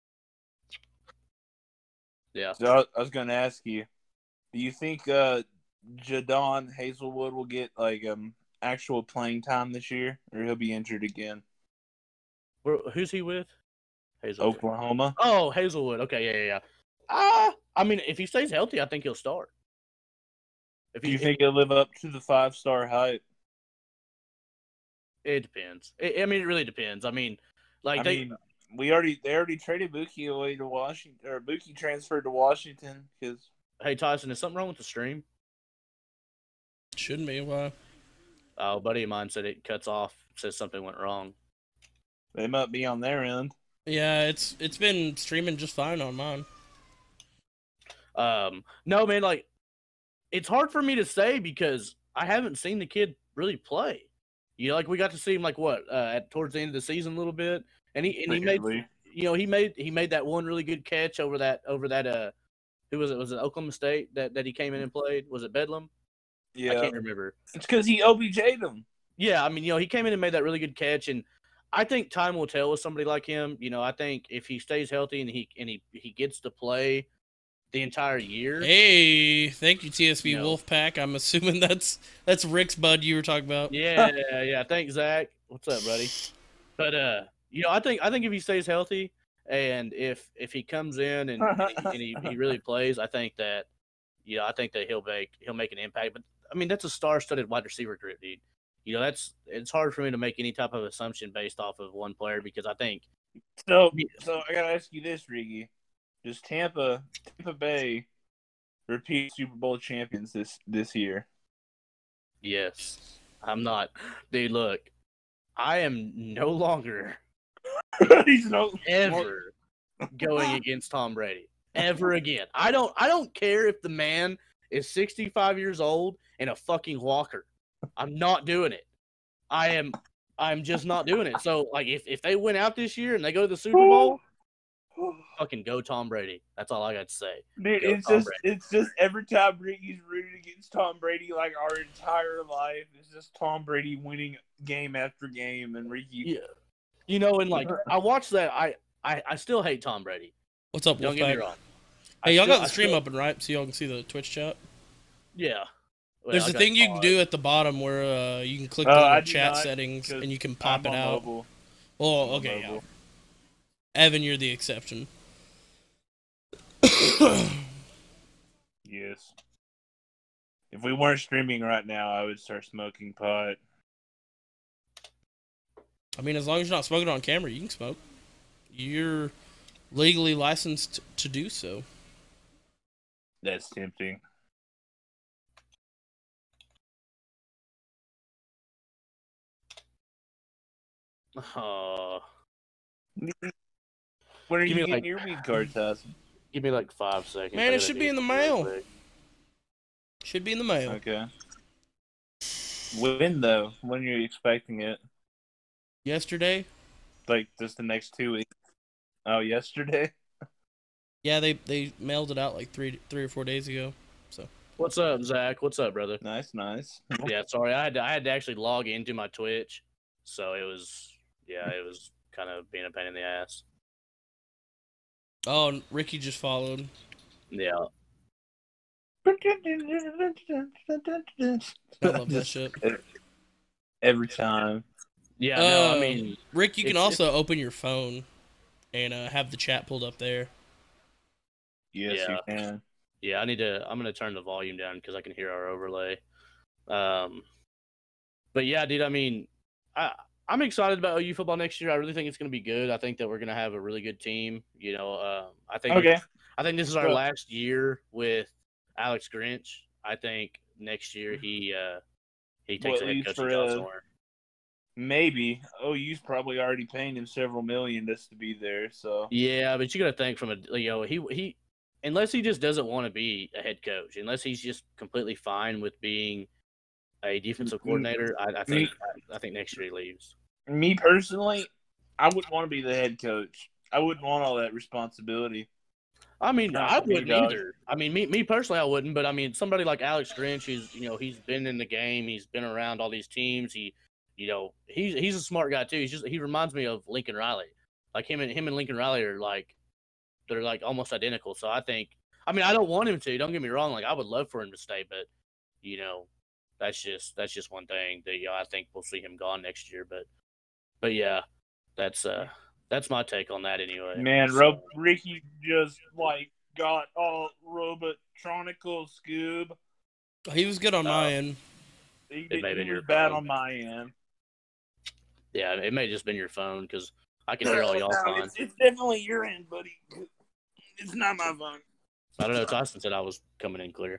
Yeah. So I was going to ask you, do you think Jadon Hazelwood will get like actual playing time this year, or he'll be injured again? Who's he with? Hazelwood. Oklahoma. Oh, Hazelwood. Okay, yeah. I mean, if he stays healthy, I think he'll start. Do you think he'll live up to the 5-star hype? It depends. I mean, it really depends. I mean, like they already traded Buki away to Washington, or Buki transferred to Washington because. Hey Tyson, is something wrong with the stream? Shouldn't be. Why? Oh, a buddy of mine said it cuts off. Says something went wrong. They might be on their end. Yeah, it's been streaming just fine on mine. No, man, like, it's hard for me to say because I haven't seen the kid really play. You know, like we got to see him towards the end of the season a little bit, and he made, you know, he made that one really good catch over that who was it? Was it Oklahoma State that he came in and played? Was it Bedlam? Yeah, I can't remember. It's because he OBJ'd him. Yeah, I mean, you know, he came in and made that really good catch, and I think time will tell with somebody like him. You know, I think if he stays healthy and he gets to play the entire year. Hey, thank you, TSB Wolfpack. I'm assuming that's Rick's bud you were talking about. Yeah. Thanks, Zach. What's up, buddy? But you know, I think if he stays healthy and if he comes in and he really plays, I think that he'll make an impact. But I mean, that's a star-studded wide receiver group, dude. You know, it's hard for me to make any type of assumption based off of one player because I think. So I gotta ask you this, Riggy. Does Tampa Bay repeat Super Bowl champions this year? Yes. I'm not. Dude, look. I am no longer ever going against Tom Brady. Ever again. I don't care if the man is 65 years old and a fucking walker. I'm not doing it. I'm just not doing it. So, like, if they win out this year and they go to the Super Bowl, fucking go Tom Brady. That's all I got to say. Dude, it's just every time Ricky's rooted against Tom Brady, like our entire life, it's just Tom Brady winning game after game, and Ricky. Yeah, you know, and like I watched that. I still hate Tom Brady. What's up, Don't get me wrong. Hey, y'all got the stream open, right? So y'all can see the Twitch chat. Yeah. Well, there's a thing you can do at the bottom where you can click the chat settings and you can pop it out. Mobile. Oh, okay, yeah. Evan, you're the exception. Yes. If we weren't streaming right now, I would start smoking pot. I mean, as long as you're not smoking on camera, you can smoke. You're legally licensed to do so. That's tempting. Oh. When are you getting your weed card, Tyson? Give me like 5 seconds. Man, it should be in the mail. Should be in the mail. Okay. When, though? When are you expecting it? Yesterday. Like, just the next 2 weeks? Oh, yesterday? Yeah, they mailed it out like three or 4 days ago. So. What's up, Zach? What's up, brother? Nice. Yeah, sorry, I had to actually log into my Twitch, so it was kind of being a pain in the ass. Oh, Ricky just followed. Yeah. I love that shit. Every time. Yeah, no, I mean, Rick, you can also open your phone and have the chat pulled up there. Yes, you can. Yeah, I'm gonna turn the volume down because I can hear our overlay. But yeah, dude, I mean, I'm excited about OU football next year. I really think it's gonna be good. I think that we're gonna have a really good team. You know, I think this is our last year with Alex Grinch. I think next year he takes a head coaching job somewhere. Maybe OU's probably already paying him several million just to be there. So yeah, but you got to think from he unless he just doesn't want to be a head coach, unless he's just completely fine with being a defensive coordinator, I think next year he leaves. Me personally, I wouldn't want to be the head coach. I wouldn't want all that responsibility. I mean, I wouldn't either. I mean, me personally, I wouldn't. But I mean, somebody like Alex Grinch, he's been in the game, he's been around all these teams. He's a smart guy too. He reminds me of Lincoln Riley. Like him and Lincoln Riley are they're almost identical. So I don't want him to. Don't get me wrong. Like I would love for him to stay, but that's just one thing that I think we'll see him gone next year. But yeah, that's my take on that anyway. Man, Ricky just got all Robotronical Scoob. He was good on my end. He was bad on my end. Yeah, it may have just been your phone because I can hear all y'all fine. It's definitely your end, buddy. It's not my phone. I don't know. Tyson said I was coming in clear.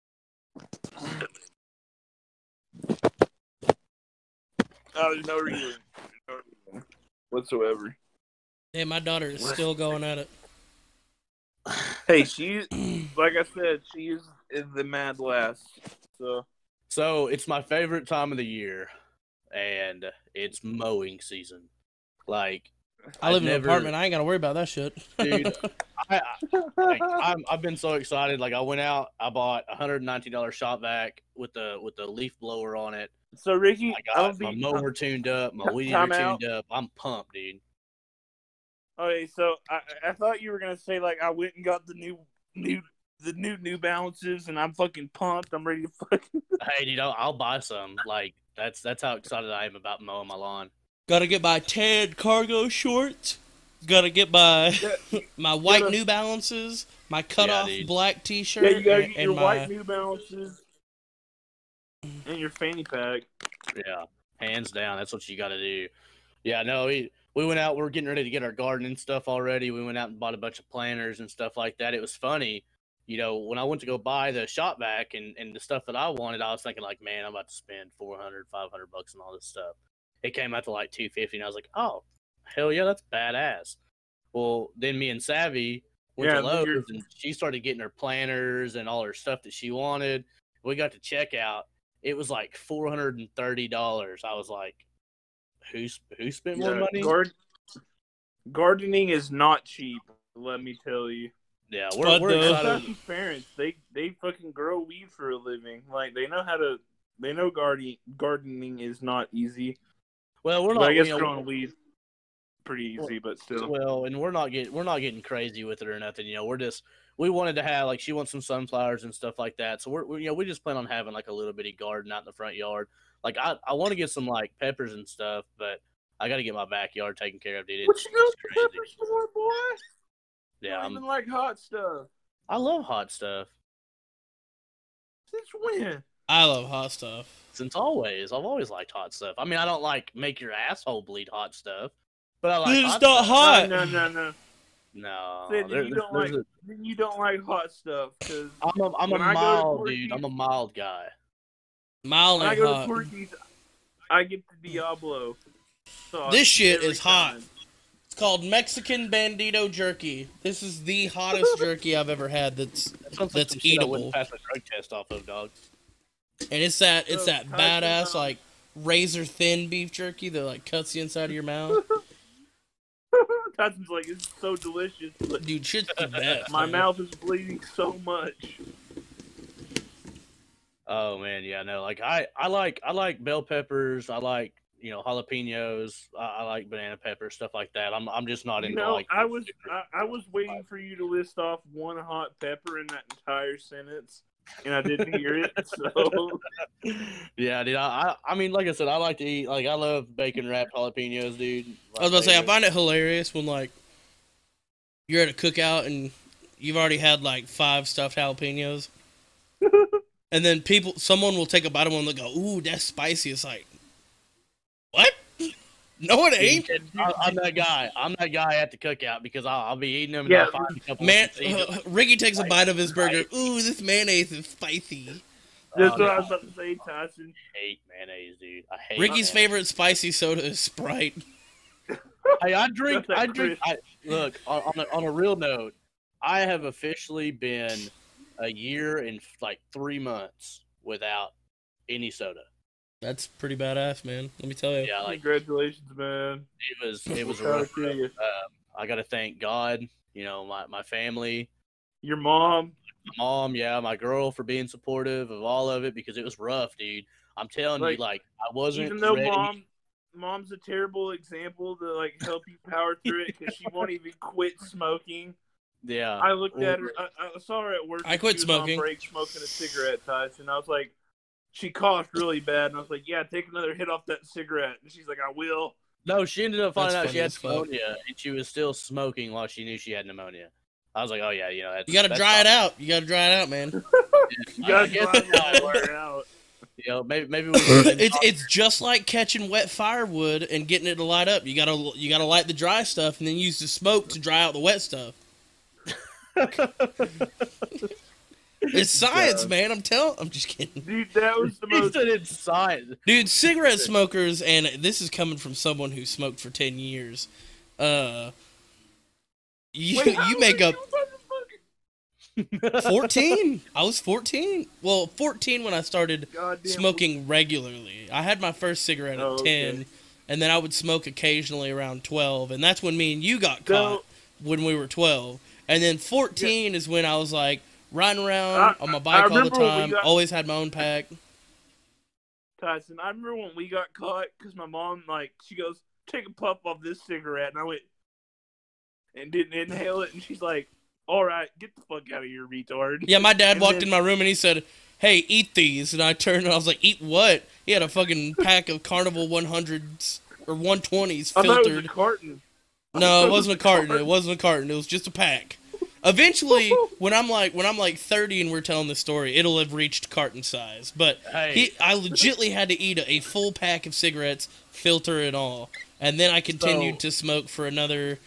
Oh, there's no reason whatsoever. Yeah, my daughter is still going at it. Hey, like I said, she is the mad last. So it's my favorite time of the year, and it's mowing season. Like I live in an apartment. I ain't got to worry about that shit. Dude, I've been so excited. Like I went out, I bought a $119 shop vac with the leaf blower on it. So Ricky, I got my mower tuned up, my weed eater tuned up. I'm pumped, dude. Okay, so I thought you were gonna say I went and got the New Balances and I'm fucking pumped. I'm ready to fucking. Hey, dude, I'll buy some. Like that's how excited I am about mowing my lawn. Gotta get my tan cargo shorts. Gotta get my my white New Balances. My cut-off black T-shirt. Yeah, you gotta get your white New Balances and your fanny pack. Yeah, hands down. That's what you got to do. Yeah, no, we went out. We were getting ready to get our gardening stuff already. We went out and bought a bunch of planters and stuff like that. It was funny. When I went to go buy the shop vac and the stuff that I wanted, I was thinking man, I'm about to spend $400, $500 on all this stuff. It came out to $250, and I was like, oh, hell yeah, that's badass. Well, then me and Savvy went to Lowe's, and she started getting her planters and all her stuff that she wanted. We got to checkout. It was $430. I was like, who spent more money? Gardening is not cheap, let me tell you. Yeah, we're excited. These parents, they fucking grow weed for a living. They know gardening is not easy. Well, we're not. But I guess growing weed pretty easy, but still. Well, and we're not getting crazy with it or nothing. We wanted to have she wants some sunflowers and stuff like that. So we just plan on having a little bitty garden out in the front yard. I want to get some peppers and stuff, but I got to get my backyard taken care of, dude. What you It's go crazy. peppers for, boy? Yeah, I don't even like hot stuff. I love hot stuff. Since when? I love hot stuff. Since always. I've always liked hot stuff. I mean, I don't like make your asshole bleed hot stuff, but I like It's hot not stuff. hot. No. No. Then you don't like hot stuff. Cause I'm a mild dude. I'm a mild guy. Mild when I and go hot. to Porky's, I get the Diablo sauce. This shit every is hot. time. It's called Mexican Bandito jerky. This is the hottest jerky I've ever had. That's Sounds like some shit I eatable. wouldn't pass a drug test off of, dog. And it's that Tyson, badass like razor thin beef jerky that like cuts the inside of your mouth. Tyson's like, it's so delicious, but Dude, shit's the best. my man. mouth is bleeding so much. Oh man, yeah, no, like I like bell peppers. I like jalapenos. I like banana peppers, stuff like that. I'm just not into like. I was waiting for you to list off one hot pepper in that entire sentence, and I didn't hear it. So Yeah, dude. I mean, like I said, I like to eat. Like I love bacon wrapped jalapenos, dude. I was about to say, I find it hilarious when like you're at a cookout and you've already had like 5 stuffed jalapenos, and then someone will take a bite of one and they'll go, "Ooh, that's spicy." It's like, what? No, it ain't. I'm that guy. I'm that guy at the cookout because I'll be eating them. Yeah, and I'll find a couple Man, of Ricky takes a bite of his burger. Ooh, this mayonnaise is spicy. that's what I was about to say, Tyson. I hate mayonnaise, dude. I hate Ricky's mayonnaise. favorite spicy soda is Sprite. Hey, I drink. That's that Look, on a real note, I have officially been a year and like 3 months without any soda. That's pretty badass, man. Let me tell you. Yeah, like Congratulations, man. it was a Proud rough of you. I got to thank God, my family, Your mom. my mom, yeah, my girl for being supportive of all of it because it was rough, dude. I'm telling you, like I wasn't Even though ready. mom's a terrible example to like help you power through it because she won't even quit smoking. Yeah, I looked at her. I saw her at work. I quit she was smoking. On break, smoking a cigarette, Tyson. I was like, she coughed really bad, and I was like, "Yeah, take another hit off that cigarette." And she's like, "I will." no, she ended up finding That's out she funny had as fuck. pneumonia, and she was still smoking while she knew she had pneumonia. I was like, oh yeah, You gotta dry it out. You gotta dry it out, man. You gotta I guess drive that's the fire out. maybe we It's just like catching wet firewood and getting it to light up. You gotta light the dry stuff and then use the smoke to dry out the wet stuff. It's science, man. I'm just kidding. Dude, that was the He most. said it's science. Dude, cigarette smokers, and this is coming from someone who smoked for 10 years. Wait, how You make old up are you fucking 14. I was 14. Well, 14 when I started Goddamn. smoking regularly. I had my first cigarette at 10, and then I would smoke occasionally around 12, and that's when me and you got caught when we were 12. And then 14 is when I was like riding around on my bike all the remember when we time. got- Always had my own pack. Tyson, I remember when we got caught because my mom, she goes, "Take a puff off this cigarette," and I went and didn't inhale it, and she's like, "All right, get the fuck out of here, retard." Yeah, my dad And walked then- in my room and he said, "Hey, eat these." And I turned and I was like, "Eat what?" He had a fucking pack of Carnival 100s or 120s I thought it was a filtered. carton. No, it wasn't a carton. It wasn't a carton. It was just a pack. Eventually, when I'm like 30 and we're telling this story, it'll have reached carton size. But Hey. I legitly had to eat a full pack of cigarettes, filter and all, and then I continued to smoke for another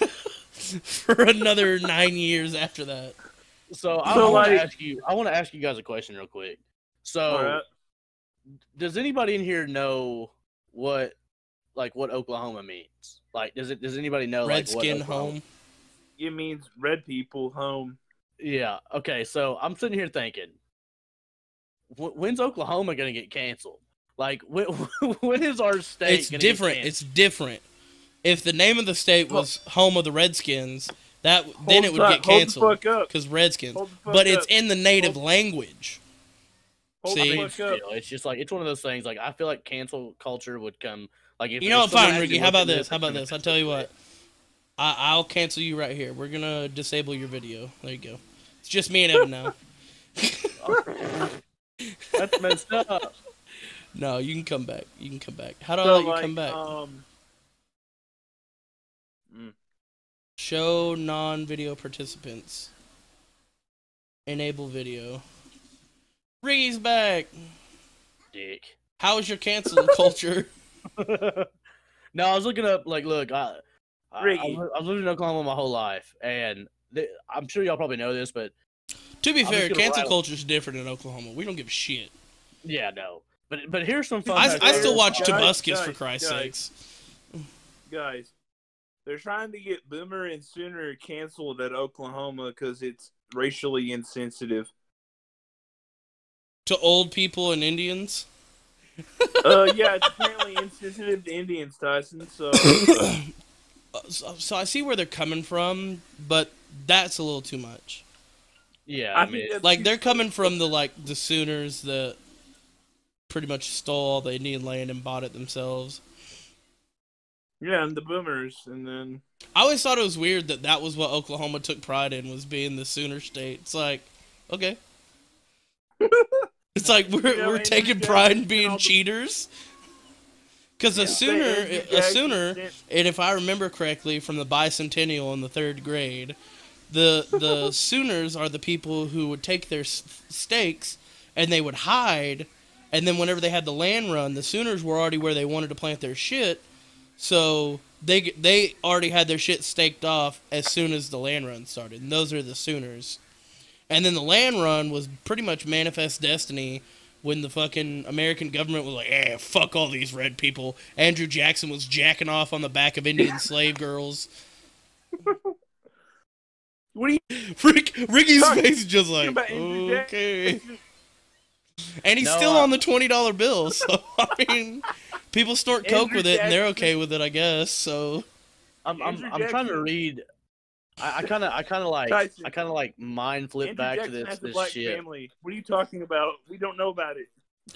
9 years after that. So I So, want to like- ask you. I want to ask you guys a question real quick. So, All right. does anybody in here know what Oklahoma means? Like, does anybody know Redskin like, what Oklahoma- home. It means red people home. Yeah. Okay. So I'm sitting here thinking, when's Oklahoma gonna get canceled? Like, when is our state? It's gonna different. Get It's different. If the name of the state was home of the Redskins, then it would get canceled Hold the fuck up. because Redskins. Hold the fuck But it's up. in the native language. Hold See? the fuck up. It's just like it's one of those things. Like I feel like cancel culture would come. Like if You know if what? someone Fine, actually Ricky. How looked about at this? How about they're this? gonna I'll tell you cancel what. I'll cancel you right here. We're gonna disable your video. There you go. It's just me and Evan now. it. That's messed up. No, you can come back. You can come back. How do I So, let you come back? Show non-video participants. Enable video. Riggy's back. Dick. How is your cancel culture? No, I was looking up. Like, look, I was living in Oklahoma my whole life, and I'm sure y'all probably know this, but to be fair, cancel culture is different in Oklahoma. We don't give a shit. Yeah, no. But here's some fun. I still watch Tobuscus for Christ's sakes. Guys, they're trying to get Boomer and Sooner canceled at Oklahoma because it's racially insensitive. To old people and Indians? Yeah, it's apparently insensitive to Indians, Tyson, so... So I see where they're coming from, but that's a little too much. Yeah, I mean... Like, they're coming from the Sooners that pretty much stole all the Indian land and bought it themselves. Yeah, and the Boomers, and then... I always thought it was weird that was what Oklahoma took pride in, was being the Sooner state. It's like, okay. It's like, we're taking pride in being cheaters. Because a Sooner, and if I remember correctly from the bicentennial in the 3rd grade, the Sooners are the people who would take their stakes and they would hide, and then whenever they had the land run, the Sooners were already where they wanted to plant their shit, so they already had their shit staked off as soon as the land run started, and those are the Sooners. And then the land run was pretty much manifest destiny when the fucking American government was like, fuck all these red people. Andrew Jackson was jacking off on the back of Indian slave girls. What are you... Ricky's face is just like, okay. And he's still on the $20 bill, so, I mean, people snort coke with it, and they're okay with it, I guess, so... I'm trying to read... I kind of like mind flip back to this shit. Family. What are you talking about? We don't know about it.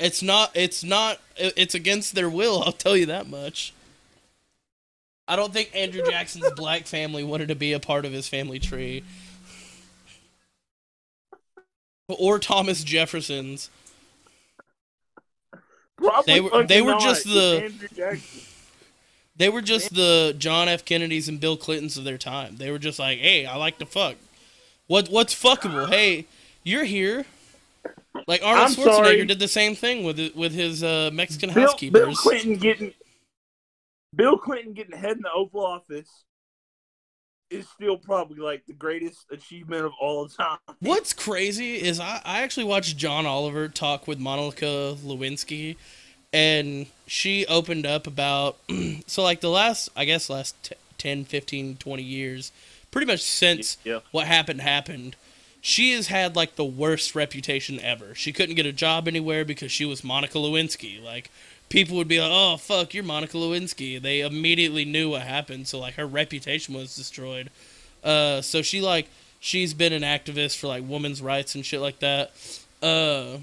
It's against their will, I'll tell you that much. I don't think Andrew Jackson's black family wanted to be a part of his family tree. Or Thomas Jefferson's. Probably they were just the John F. Kennedys and Bill Clintons of their time. They were just like, hey, I like to fuck. What's fuckable? Hey, you're here. Like Arnold Schwarzenegger did the same thing with his Mexican housekeepers. Bill Clinton getting head in the Oval Office is still probably like the greatest achievement of all time. What's crazy is I actually watched John Oliver talk with Monica Lewinsky, and she opened up about, so like the last 10, 15, 20 years, pretty much since what happened, she has had like the worst reputation ever. She couldn't get a job anywhere because she was Monica Lewinsky. Like, people would be like, oh, fuck, you're Monica Lewinsky. They immediately knew what happened, so like her reputation was destroyed. So she's been an activist for like women's rights and shit like that. I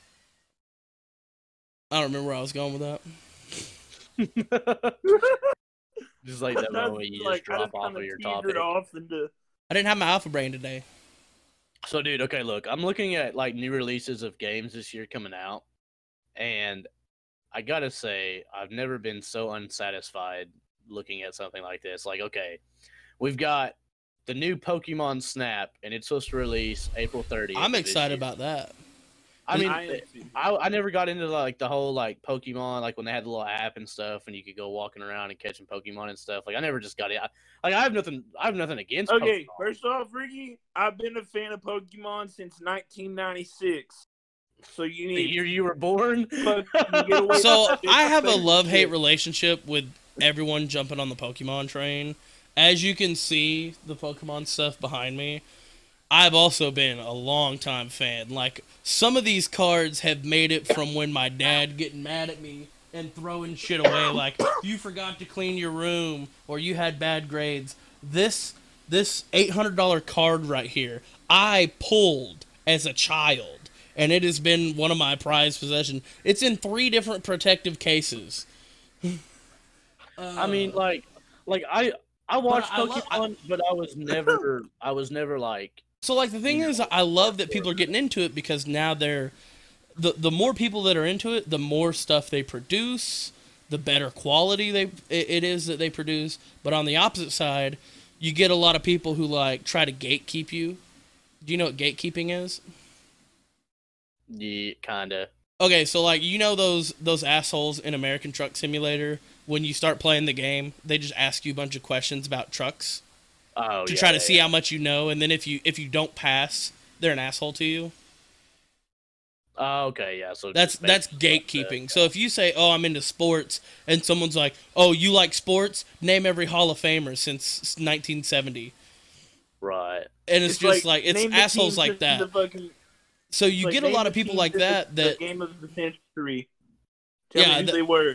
don't remember where I was going with that. Just like that moment you just drop off of your topic. I didn't have my alpha brain today. So, dude, okay, look, I'm looking at like new releases of games this year coming out, and I gotta say, I've never been so unsatisfied looking at something like this. Like, okay, we've got the new Pokemon Snap, and it's supposed to release April 30th. I'm excited about that. I mean, I never got into like the whole like Pokemon, like when they had the little app and stuff, and you could go walking around and catching Pokemon and stuff. Like, I never just got it. I have nothing against. Okay, Pokemon. First off, Ricky, I've been a fan of Pokemon since 1996. So you need the year you were born. So I have a love-hate relationship with everyone jumping on the Pokemon train. As you can see, the Pokemon stuff behind me, I've also been a long-time fan. Like, some of these cards have made it from when my dad getting mad at me and throwing shit away, like, you forgot to clean your room, or you had bad grades. This $800 card right here, I pulled as a child, and it has been one of my prized possessions. It's in 3 different protective cases. I mean, like I watched Pokemon, but I was never like. So, like, the thing is, I love that people are getting into it because now the more people that are into it, the more stuff they produce, the better quality it is that they produce. But on the opposite side, you get a lot of people who like try to gatekeep you. Do you know what gatekeeping is? Yeah, kinda. Okay, so like those assholes in American Truck Simulator, when you start playing the game, they just ask you a bunch of questions about trucks to try to see how much you know, and then if you don't pass, they're an asshole to you. Oh, okay, yeah. So that's gatekeeping. So if you say, "Oh, I'm into sports," and someone's like, "Oh, you like sports? Name every Hall of Famer since 1970." Right. And it's just like it's assholes like that. So you get a lot of people like that. The game of the century. Tell me who they were.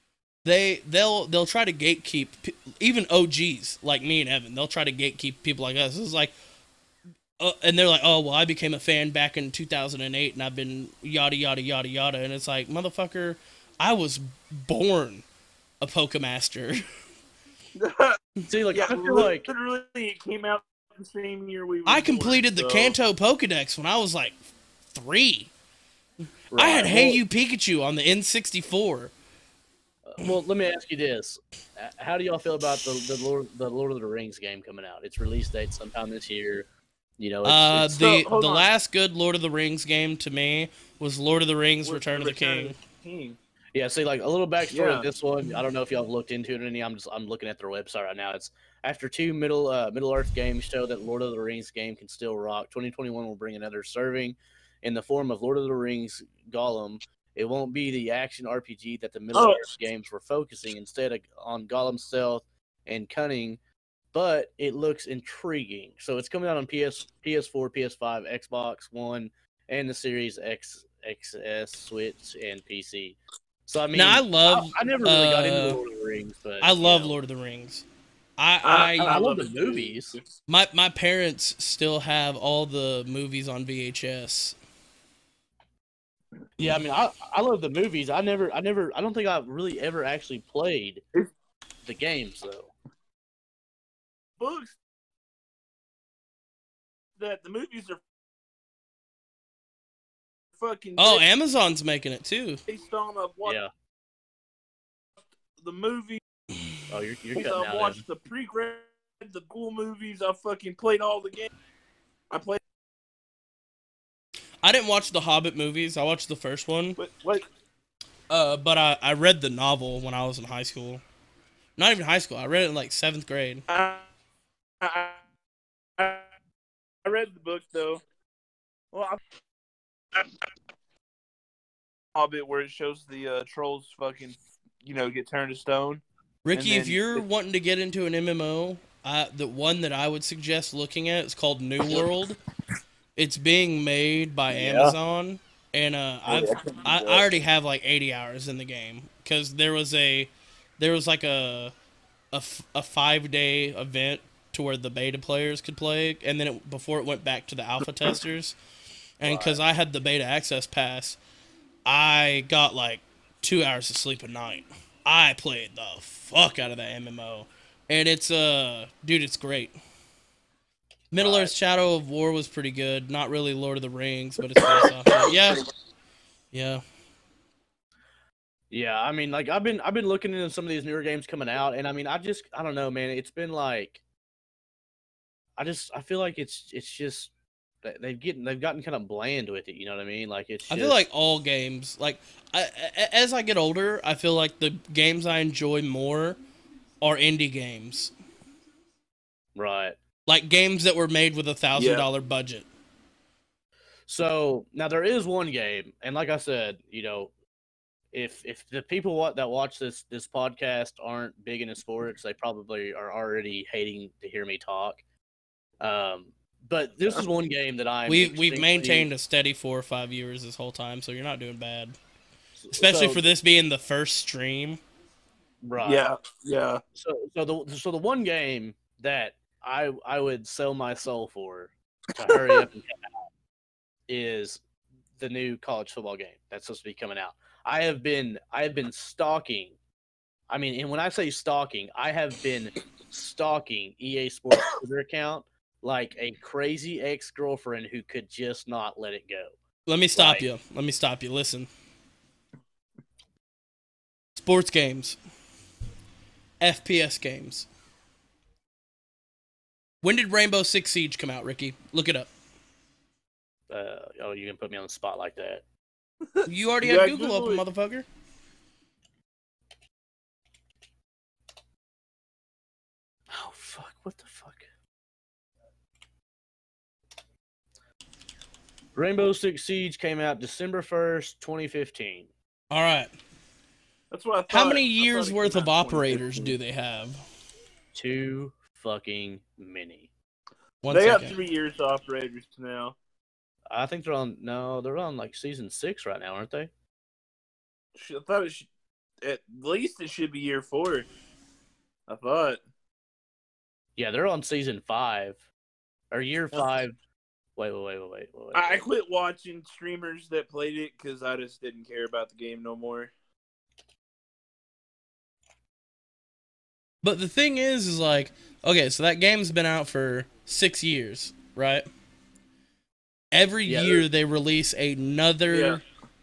They'll try to gatekeep even OGs like me and Evan. They'll try to gatekeep people like us. It's like. And they're like, oh, well, I became a fan back in 2008, and I've been yada, yada, yada, yada. And it's like, motherfucker, I was born a Pokemaster. See, like, I feel like... Literally, it came out the same year we were I completed the Kanto Pokedex when I was, like, 3. Right. I had Hey You Pikachu on the N64. Well, let me ask you this. How do y'all feel about the Lord of the Rings game coming out? Its release date sometime this year. You know, the last good Lord of the Rings game to me was Lord of the Rings: Return of the King. Yeah, see, like a little backstory of this one. I don't know if y'all have looked into it any. I'm looking at their website right now. It's after 2 Middle Earth games show that Lord of the Rings game can still rock. 2021 will bring another serving in the form of Lord of the Rings Gollum. It won't be the action RPG that the Middle Earth games were focusing instead on Gollum's stealth and cunning. But it looks intriguing. So it's coming out on PS4, PS5, Xbox One, and the Series X, XS, Switch, and PC. So I mean, now, I never really got into Lord of the Rings, but I love Lord of the Rings. I love the movies. My parents still have all the movies on VHS. Yeah, I mean, I love the movies. I don't think I've really ever actually played the games though. Books that the movies are fucking. Oh, Amazon's making it too. Based on the movie. Oh, you're cutting out. I watched the the cool movies. I fucking played all the games. I didn't watch the Hobbit movies. I watched the first one. But I read the novel when I was in high school. Not even high school. I read it in like 7th grade. I read the book though. Well, Hobbit where it shows the trolls fucking, get turned to stone. Ricky, if you're wanting to get into an MMO, the one that I would suggest looking at is called New World. It's being made by Amazon, and I already have like 80 hours in the game because there was like a 5-day event to where the beta players could play, and then before it went back to the alpha testers, and because I had the beta access pass, I got like 2 hours of sleep a night. I played the fuck out of that MMO, and it's dude, it's great. Middle Earth Shadow of War was pretty good. Not really Lord of the Rings, but it's based off it. Yeah. Yeah, I mean, like I've been looking into some of these newer games coming out, and I mean, I don't know, man. It's been like, I feel like it's just they've gotten kind of bland with it. You know what I mean? Like I feel like all games, like as I get older, I feel like the games I enjoy more are indie games. Right. Like games that were made with $1,000 budget. So now there is one game, and like I said, if the people that watch this podcast aren't big into sports, they probably are already hating to hear me talk. But this is one game that we've maintained a steady 4 or 5 viewers this whole time, so you're not doing bad. Especially for this being the first stream. Right. Yeah. So the one game that I would sell my soul for to hurry up and come out is the new college football game that's supposed to be coming out. I have been stalking. I mean, and when I say stalking, I have been stalking EA Sports Twitter account like a crazy ex-girlfriend who could just not let it go. Let me stop you. Listen. Sports games. FPS games. When did Rainbow Six Siege come out, Ricky? Look it up. You can put me on the spot like that. You already had Google open, motherfucker. Oh, fuck. What the fuck? Rainbow Six Siege came out December 1st, 2015. All right. That's what I thought. How many years worth of operators do they have? Too fucking many. They got 3 years of operators now. I think they're on like season 6 right now, aren't they? I thought at least it should be year 4. I thought. Yeah, they're on season 5 or year 5. Wait. I quit watching streamers that played it because I just didn't care about the game no more. But the thing is like, okay, so that game's been out for 6 years, right? Every year they release another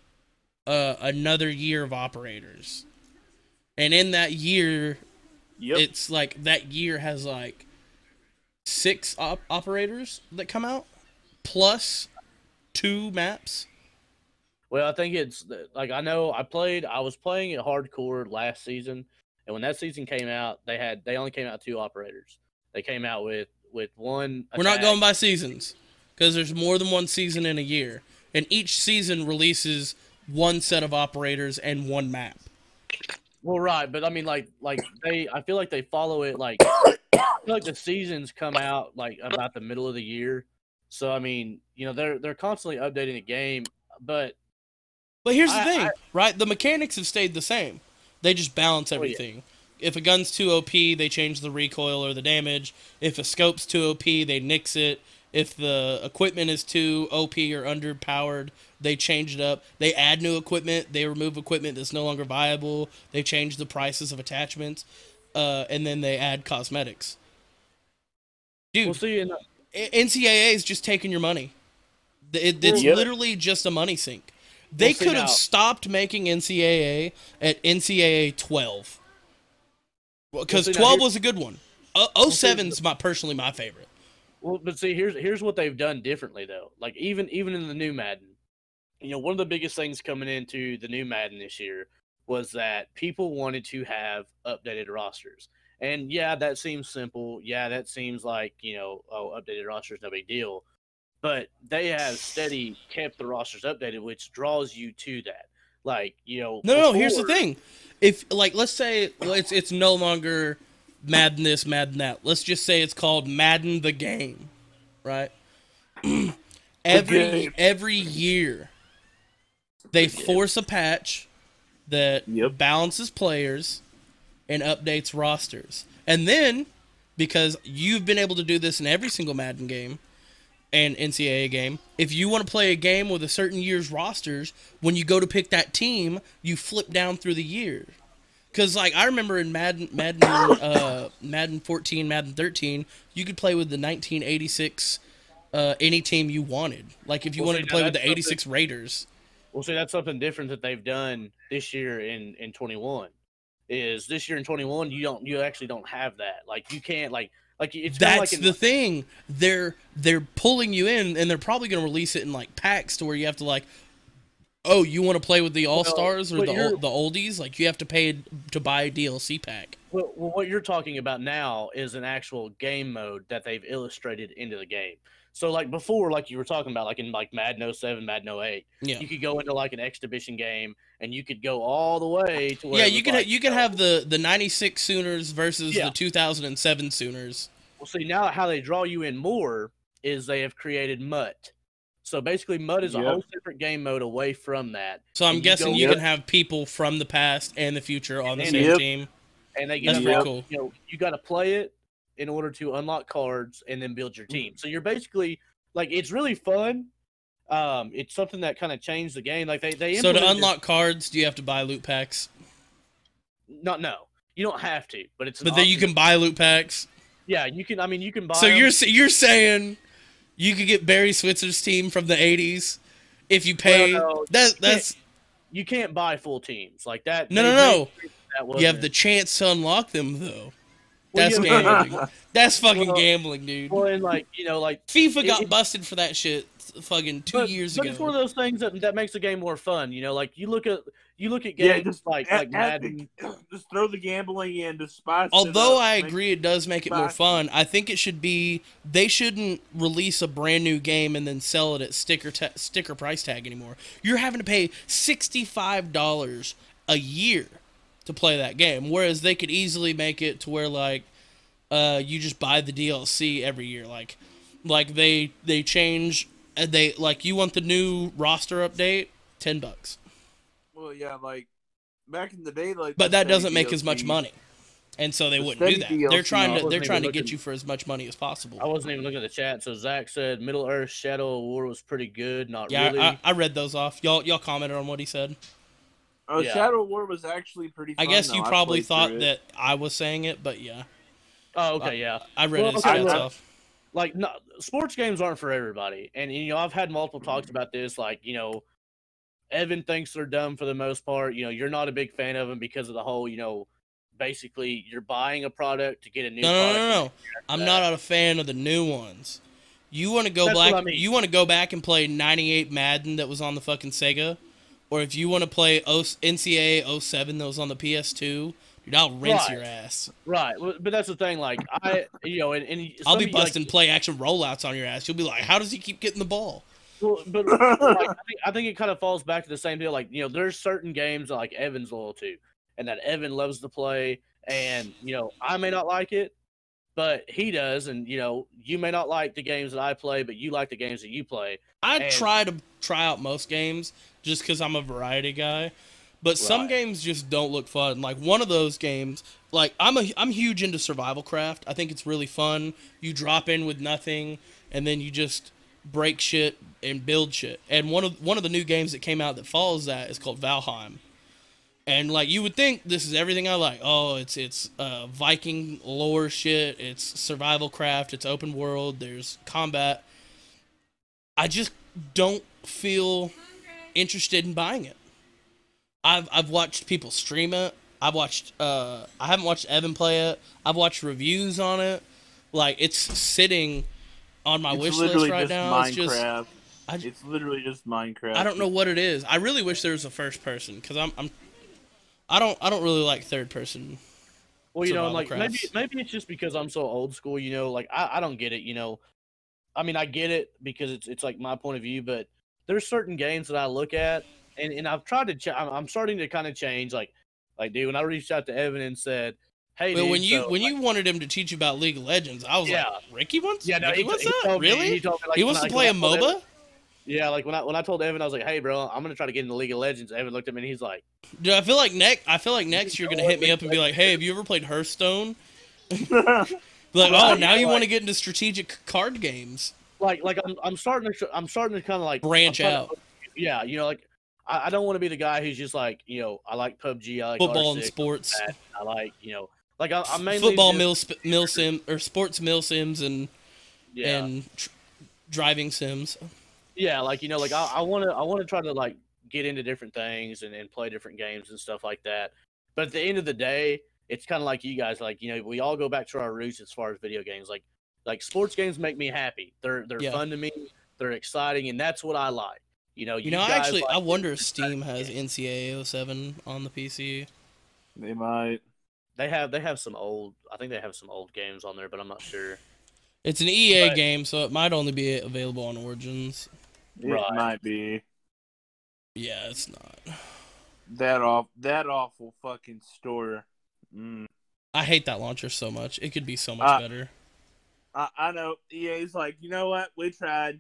year of operators. And in that year, it's like that year has like 6 operators that come out plus 2 maps. Well, I think it's like I was playing it hardcore last season, and when that season came out, they only came out 2 operators. They came out with one attack. We're not going by seasons because there's more than one season in a year, and each season releases one set of operators and one map. Well, right, but I mean, I feel like they follow it like I feel like the seasons come out like about the middle of the year. So I mean, they're constantly updating the game, but here's the thing, right? The mechanics have stayed the same. They just balance everything. If a gun's too OP, they change the recoil or the damage. If a scope's too OP, they nix it. If the equipment is too OP or underpowered, they change it up. They add new equipment. They remove equipment that's no longer viable. They change the prices of attachments. And then they add cosmetics. Dude, NCAA is just taking your money. It's literally just a money sink. They could have stopped making NCAA at NCAA 12. Because 12 was a good one. 07's personally my favorite. Well, but see, here's what they've done differently though. Like even in the new Madden, one of the biggest things coming into the new Madden this year was that people wanted to have updated rosters. And yeah, that seems simple. Yeah, that seems like, updated rosters, no big deal. But they have steady kept the rosters updated, which draws you to that. Like, No, here's the thing. If, let's say it's no longer Madden this, Madden that. Let's just say it's called Madden the Game, right? Every year, they force a patch that balances players and updates rosters. And then, because you've been able to do this in every single Madden game and NCAA game, if you want to play a game with a certain year's rosters, when you go to pick that team, you flip down through the year. Because, I remember in Madden 14, Madden 13, you could play with the 1986 any team you wanted. Like, if you wanted to play with the 86 Raiders. Well, see, that's something different that they've done this year in 21. Is this year in 21, you actually don't have that. Like, you can't, it's that's the thing. They're pulling you in, and they're probably going to release it in, packs to where you have to, oh, you want to play with the All-Stars or the oldies? Like, you have to pay to buy a DLC pack. Well, what you're talking about now is an actual game mode that they've illustrated into the game. So, before, you were talking about, in, Madden 07, Madden 08, you could go into, an exhibition game, and you could go all the way to where you could have the 96 Sooners versus the 2007 Sooners. Well, see, now how they draw you in more is they have created MUT. So basically, MUT is a whole separate game mode away from that. So I'm guessing you can have people from the past and the future on the same team. And that's pretty cool. You got to play it in order to unlock cards and then build your team. So you're basically it's really fun. It's something that kind of changed the game. So to unlock cards, do you have to buy loot packs? No, you don't have to, but it's. But then you can buy loot packs. Yeah, you can. I mean, you can buy. So you're saying you could get Barry Switzer's team from the '80s if you pay. Well, no, that's you can't buy full teams like that. No. You have the chance to unlock them though. That's gambling. That's fucking gambling, dude. Well, and like FIFA got busted for that shit fucking 2 years ago. But it's one of those things that makes the game more fun. Like you look at games just like Madden. Just throw the gambling in to spice it Although up, I agree it does make it more fun, I think it should be they shouldn't release a brand new game and then sell it at sticker price tag anymore. You're having to pay $65 a year to play that game, whereas they could easily make it to where like you just buy the DLC every year. Like they change. They like you want the new roster update, $10. Well, yeah, like back in the day, like. But that doesn't make as much money, and so they wouldn't do that. DLC, they're trying to get you for as much money as possible. I wasn't even looking at the chat. So Zach said Middle Earth Shadow of War was pretty good. Not really. Yeah, I read those off. Y'all commented on what he said. Oh, yeah. Shadow of War was actually pretty fun. I guess you probably thought that I was saying it, but yeah. Oh, okay, yeah. I read his chat off. Like, no, sports games aren't for everybody. And, I've had multiple talks about this. Like, Evan thinks they're dumb for the most part. You're not a big fan of them because of the whole, basically you're buying a product to get a new product. No. I'm not a fan of the new ones. You want to go back? You want to go back and play 98 Madden that was on the fucking Sega? Or if you want to play NCAA 07 that was on the PS2, dude, I'll rinse your ass. Right, but that's the thing. Like and I'll be busting play action rollouts on your ass. You'll be like, how does he keep getting the ball? Well, but like, I think it kind of falls back to the same deal. Like there's certain games that, like Evan's loyal to, and that Evan loves to play, and I may not like it, but he does, and you may not like the games that I play, but you like the games that you play. I try to try out most games just because I'm a variety guy, but some games just don't look fun. Like one of those games, like I'm huge into survival craft. I think it's really fun. You drop in with nothing, and then you just break shit and build shit. And one of the new games that came out that follows that is called Valheim. And like you would think this is everything I like. Oh, it's Viking lore shit. It's survival craft. It's open world. There's combat. I just don't feel interested in buying it. I've watched people stream it. I haven't watched Evan play it. I've watched reviews on it. Like it's sitting on my wish list right now. It's literally just Minecraft. I don't know what it is. I really wish there was a first person because I don't really like third person. Well, like maybe it's just because I'm so old school. Like I don't get it. I mean, I get it because it's like my point of view, but there's certain games that I look at and I've tried to. I'm starting to kind of change. Like, dude, when I reached out to Evan and said, "Hey, well, dude, when you wanted him to teach you about League of Legends, I was like, Ricky wants? Yeah, no, Ricky wants that? Really? He wants to play a MOBA? Yeah, like when I told Evan, I was like, "Hey, bro, I'm gonna try to get into League of Legends." Evan looked at me and he's like, "Dude, I feel like next you're gonna hit me up and be like, hey, have you ever played Hearthstone?" Like, oh, now you want to get into strategic card games? Like I'm starting to kind of like branch out. Yeah, like I don't want to be the guy who's just like I like PUBG, I like football R6, and sports. I like like I'm mainly football mill sim or sports mill sims and driving sims. Yeah, like like I want to try to like get into different things and play different games and stuff like that. But at the end of the day, it's kind of like you guys, like we all go back to our roots as far as video games. Like sports games make me happy. They're fun to me. They're exciting, and that's what I like. I wonder if Steam has NCAA 07 on the PC. They might. They have some old. I think they have some old games on there, but I'm not sure. It's an EA game, so it might only be available on Origins. It might be. Yeah, it's not. That awful fucking store. I hate that launcher so much. It could be so much better. I know. EA's like, you know what? We tried.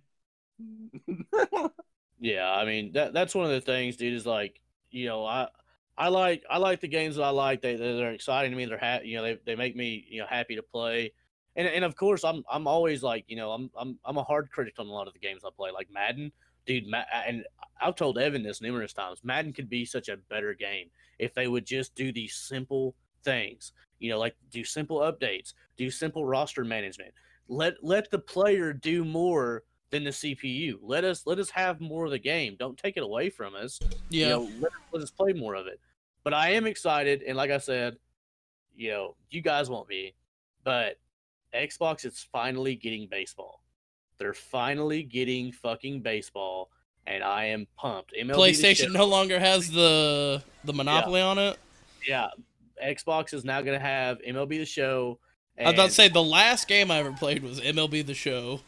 Yeah, I mean that's one of the things, dude. Is like, I like the games that I like. They're exciting to me. They're they make me happy to play. And of course I'm always like I'm a hard critic on a lot of the games I play, like Madden, dude. And I've told Evan this numerous times. Madden could be such a better game if they would just do these simple things. Like do simple updates, do simple roster management. Let the player do more than the CPU. Let us have more of the game. Don't take it away from us. Yeah. You know, let us play more of it. But I am excited, and like I said, you know, you guys won't be, but Xbox is finally getting baseball. They're finally getting fucking baseball, and I am pumped. PlayStation no longer has the monopoly on it. Yeah, Xbox is now going to have MLB The Show. I was about to say, the last game I ever played was MLB The Show.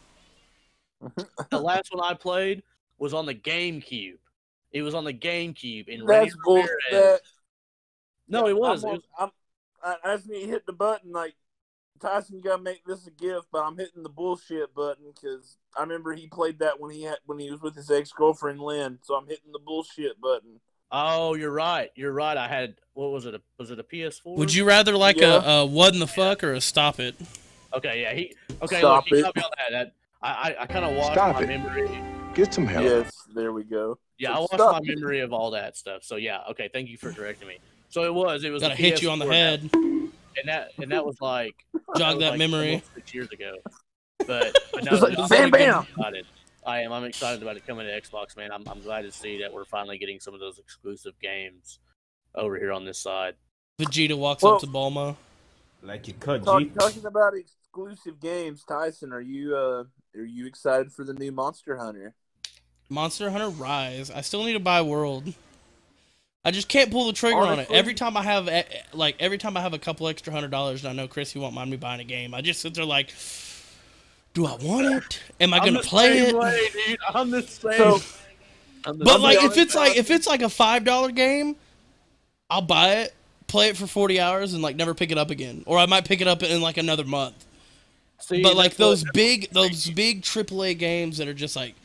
The last one I played was on the GameCube. It was on the GameCube. And that's bullshit. No, it was. I just need to hit the button like, Tyson, you gotta make this a gift, but I'm hitting the bullshit button because I remember he played that when he was with his ex-girlfriend Lynn. So I'm hitting the bullshit button. Oh, you're right. You're right. I had, what was it? Was it a PS4? Would you rather like a what in the fuck or a stop it? Okay, yeah. He got me on that. I kind of watched my memory. Get some help. Yes, there we go. Yeah, I watched my memory of all that stuff. So yeah, okay. Thank you for directing me. So it was gotta hit you on the head. And that was like jog that memory 6 years ago. But no, bam, bam. I'm excited about it coming to Xbox, man. I'm glad to see that we're finally getting some of those exclusive games over here on this side. Vegeta walks up to Bulma. Like you could. Talking about exclusive games, Tyson, are you excited for the new Monster Hunter? Monster Hunter Rise. I still need to buy World. I just can't pull the trigger on it. Every time I have a couple extra $100, and I know Chris, you won't mind me buying a game, I just sit there like, do I want it? Am I gonna play it? Dude. I'm the same. But like, if it's like a $5 game, I'll buy it, play it for 40 hours, and like never pick it up again. Or I might pick it up in like another month. See, but like those big AAA games that are just like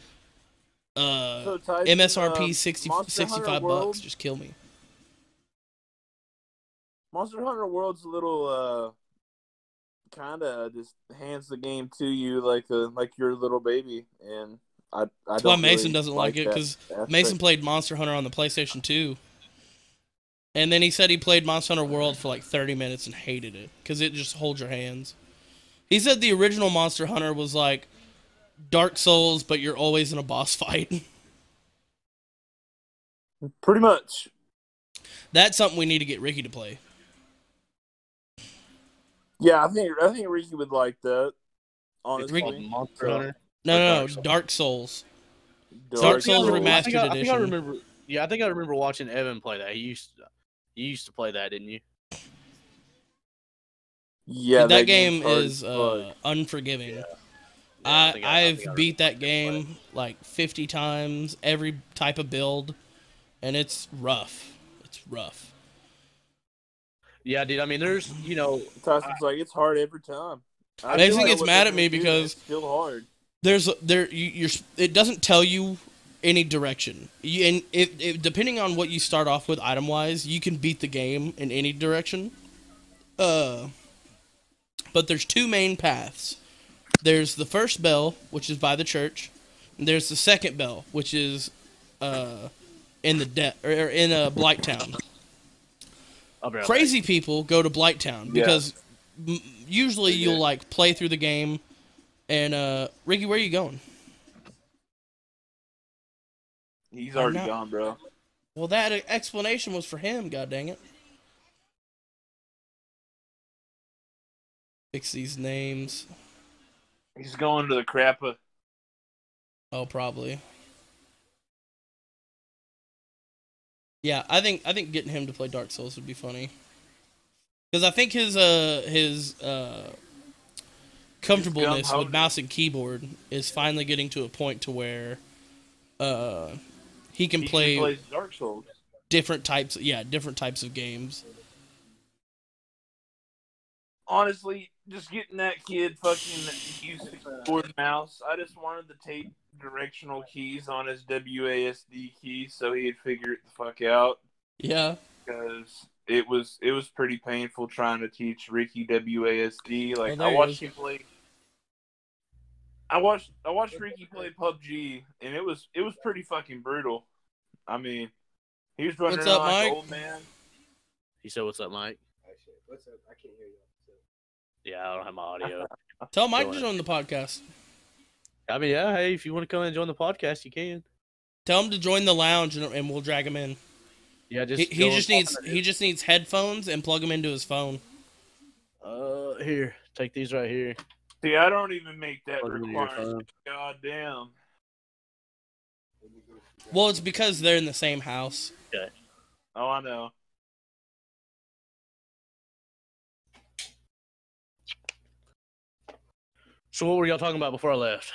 Tyson, MSRP 65 bucks, just kill me. Monster Hunter World's a little kind of just hands the game to you like your little baby, and that's why Mason doesn't like it, because Mason played Monster Hunter on the PlayStation 2, and then he said he played Monster Hunter World for like 30 minutes and hated it because it just holds your hands. He said the original Monster Hunter was like Dark Souls, but you're always in a boss fight. Pretty much. That's something we need to get Ricky to play. Yeah, I think Ricky would like that. Honestly, Monster Hunter. No, Dark Souls. Dark Souls Remastered Edition. I think I remember watching Evan play that. You used to play that, didn't you? Yeah, that game is unforgiving. Yeah. I've beat that game like 50 times, every type of build, and it's rough. It's rough. Yeah, dude. I mean, there's, Tyson's like, it's hard every time. Mason gets mad at me because it's still hard. It doesn't tell you any direction. And depending on what you start off with item wise, you can beat the game in any direction. But there's two main paths. There's the first bell, which is by the church. And there's the second bell, which is in Blighttown. Crazy people go to Blighttown because usually you'll like play through the game. And Ricky, where are you going? He's already gone, bro. Well, that explanation was for him. God dang it! Fix these names. He's going to the Crappa. Oh, probably. Yeah, I think getting him to play Dark Souls would be funny. Because I think his comfortableness with mouse and keyboard is finally getting to a point to where he can play Dark Souls. different types of games. Honestly, just getting that kid fucking used to keyboard and mouse. I just wanted to tape directional keys on his WASD keys so he'd figure it the fuck out. Yeah. Because it was pretty painful trying to teach Ricky WASD. Like, I watched him play. I watched Ricky play PUBG, and it was pretty fucking brutal. I mean, he was running around like an old man. He said, "What's up, Mike?" What's up? I can't hear you. Yeah, I don't have my audio. Tell Mike to join the podcast. I mean, yeah. Hey, if you want to come and join the podcast, you can. Tell him to join the lounge, and we'll drag him in. Yeah, he just needs headphones and plug them into his phone. Here, take these right here. See, I don't even make that requirement. God damn. Well, it's because they're in the same house. Okay. Oh, I know. So what were y'all talking about before I left?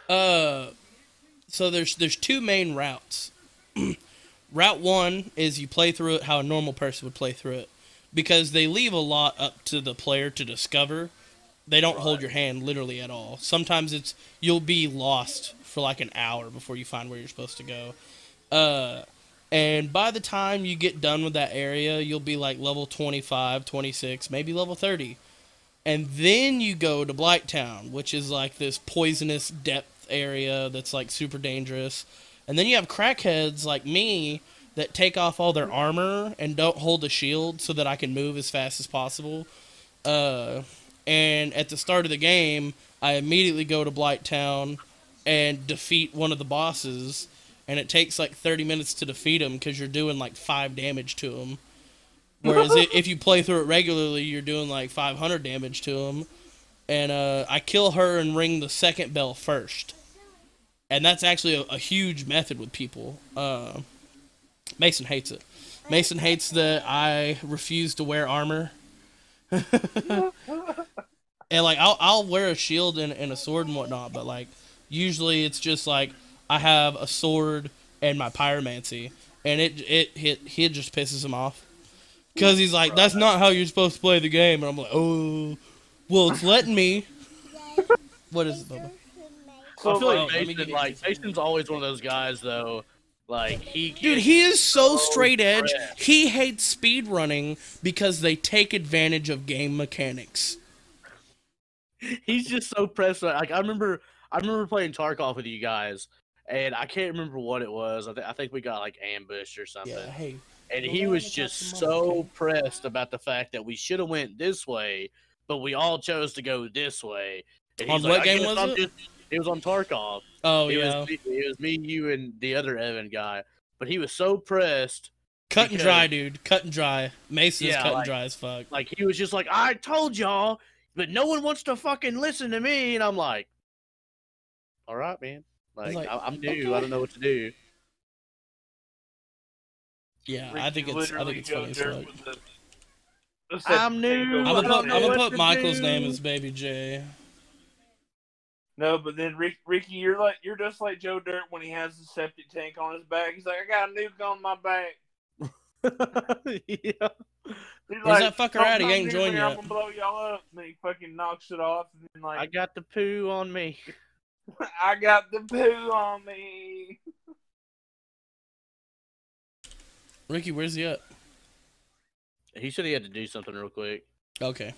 So there's two main routes. Route 1 is you play through it how a normal person would play through it, because they leave a lot up to the player to discover. They don't hold your hand literally at all. Sometimes you'll be lost for like an hour before you find where you're supposed to go. And by the time you get done with that area, you'll be like level 25, 26, maybe level 30. And then you go to Blighttown, which is like this poisonous depth area that's like super dangerous. And then you have crackheads like me that take off all their armor and don't hold a shield so that I can move as fast as possible. And at the start of the game, I immediately go to Blighttown and defeat one of the bosses. And it takes like 30 minutes to defeat him because you're doing like 5 damage to him. Whereas if you play through it regularly, you're doing like 500 damage to him. And I kill her and ring the second bell first. And that's actually a huge method with people. Mason hates it. Mason hates that I refuse to wear armor. And like I'll wear a shield and a sword and whatnot, but like usually it's just like I have a sword and my pyromancy, and he just pisses him off because he's like, that's not how you're supposed to play the game, and I'm like, oh, well, it's letting me. What is it, Bubba? I feel like Mason's always one of those guys though. Like he is so straight edge. He hates speed running because they take advantage of game mechanics. He's just so pressed. Like I remember playing Tarkov with you guys, and I can't remember what it was. I think we got like ambushed or something. Yeah, hey. And he was just so pressed about the fact that we should have went this way, but we all chose to go this way. And on what game was it? It was on Tarkov. Oh, yeah. It was me, you, and the other Evan guy. But he was so pressed. Cut and dry, dude. Cut and dry. Mason is cut and dry as fuck. Like, he was just like, I told y'all, but no one wants to fucking listen to me. And I'm like, all right, man. Like I'm new. Okay. I don't know what to do. Yeah, I think it's funny as fuck. I'm new. I'm gonna put Michael's name as Baby J. No, but then Ricky, you're just like Joe Dirt when he has the septic tank on his back. He's like, I got a nuke on my back. Yeah. Where's that fucker at? He ain't joined yet. I'm gonna blow y'all up. And then he fucking knocks it off. And then like, I got the poo on me. I got the poo on me. Ricky, where's he at? He said he had to do something real quick. Okay.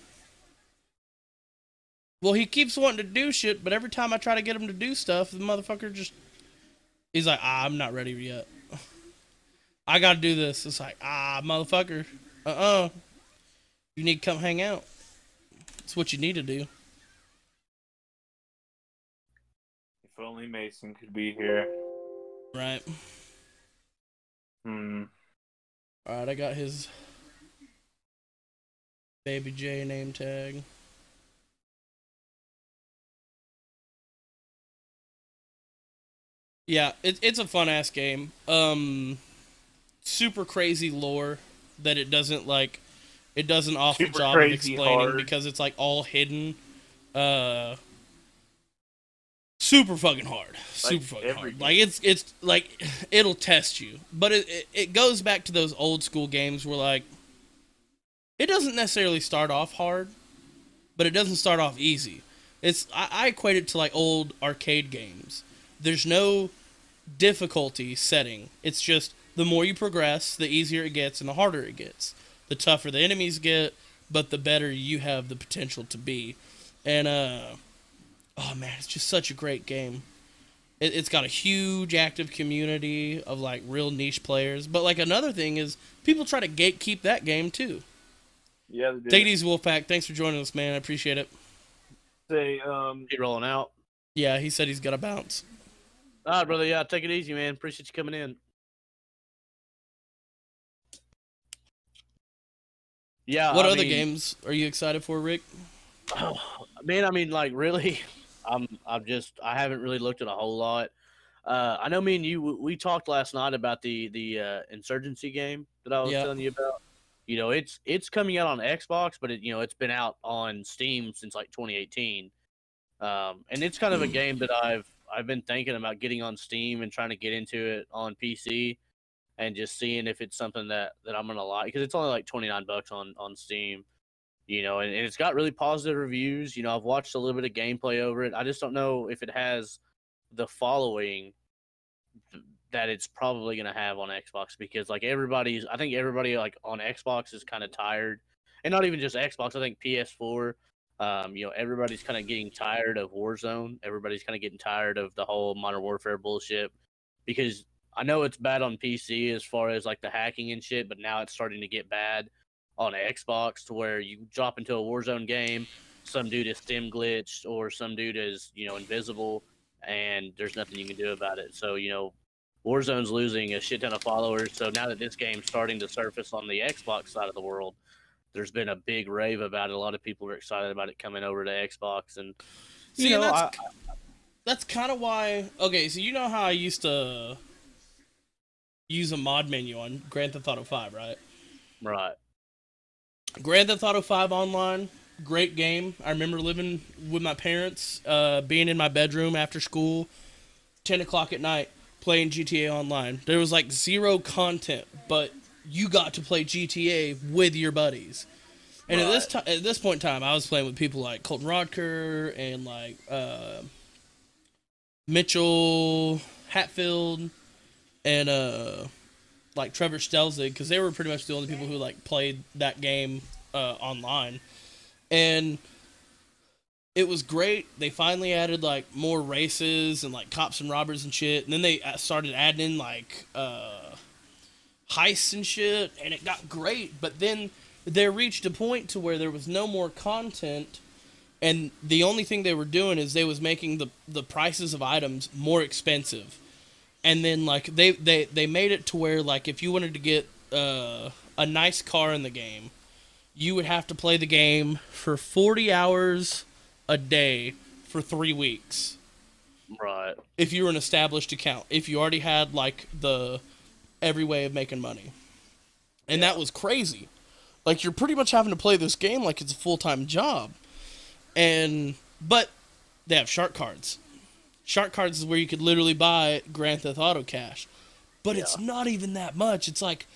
Well, he keeps wanting to do shit, but every time I try to get him to do stuff, the motherfucker just... He's like, I'm not ready yet. I gotta do this. It's like, motherfucker. You need to come hang out. It's what you need to do. If only Mason could be here. Right. Alright, I got his Baby J name tag. Yeah, it's a fun ass game. Super crazy lore that it doesn't offer the job of explaining hard. Because it's like all hidden. Super fucking hard. Super fucking hard. Like it's like it'll test you. But it goes back to those old school games where like it doesn't necessarily start off hard, but it doesn't start off easy. I equate it to like old arcade games. There's no difficulty setting. It's just the more you progress, the easier it gets and the harder it gets. The tougher the enemies get, but the better you have the potential to be. And, oh man, it's just such a great game. It's got a huge active community of like real niche players. But like another thing is people try to gatekeep that game too. Yeah, they do. Take it easy, Wolfpack. Thanks for joining us, man. I appreciate it. Say, he rolling out. Yeah, he said he's got to bounce. All right, brother. Yeah, take it easy, man. Appreciate you coming in. Yeah. What other games are you excited for, Rick? Oh, man, I mean, like, really, I haven't really looked at a whole lot. I know me and you, we talked last night about the Insurgency game that I was telling you about. You know, it's coming out on Xbox, but it's been out on Steam since like 2018. And it's kind of a game that I've been thinking about getting on Steam and trying to get into it on PC, and just seeing if it's something that I'm gonna like, because it's only like $29 on Steam. And it's got really positive reviews. I've watched a little bit of gameplay over it. I just don't know if it has the following that it's probably going to have on Xbox, because I think everybody like on Xbox is kind of tired, and not even just Xbox. I think PS4, everybody's kind of getting tired of Warzone. Everybody's kind of getting tired of the whole Modern Warfare bullshit, because I know it's bad on PC as far as like the hacking and shit, but now it's starting to get bad on Xbox, to where you drop into a Warzone game, some dude is stim glitched, or some dude is, invisible, and there's nothing you can do about it. So, Warzone's losing a shit ton of followers. So now that this game's starting to surface on the Xbox side of the world, there's been a big rave about it. A lot of people are excited about it coming over to Xbox. And, that's kind of why. Okay, so you know how I used to use a mod menu on Grand Theft Auto 5, right? Right. Grand Theft Auto 5 Online, great game. I remember living with my parents, being in my bedroom after school, 10 o'clock at night, playing GTA Online. There was like zero content, but you got to play GTA with your buddies. And at this point in time, I was playing with people like Colton Rodker and like Mitchell Hatfield and like Trevor Stelzig, because they were pretty much the only people who like played that game online. And it was great. They finally added like more races and like cops and robbers and shit, and then they started adding in like heists and shit, and it got great. But then they reached a point to where there was no more content, and the only thing they were doing is they was making the prices of items more expensive. And then, like, they made it to where, like, if you wanted to get a nice car in the game, you would have to play the game for 40 hours a day for 3 weeks. Right. If you were an established account. If you already had, like, every way of making money. And that was crazy. Like, you're pretty much having to play this game like it's a full-time job. But they have shark cards. Shark cards is where you could literally buy Grand Theft Auto cash. But it's not even that much. It's like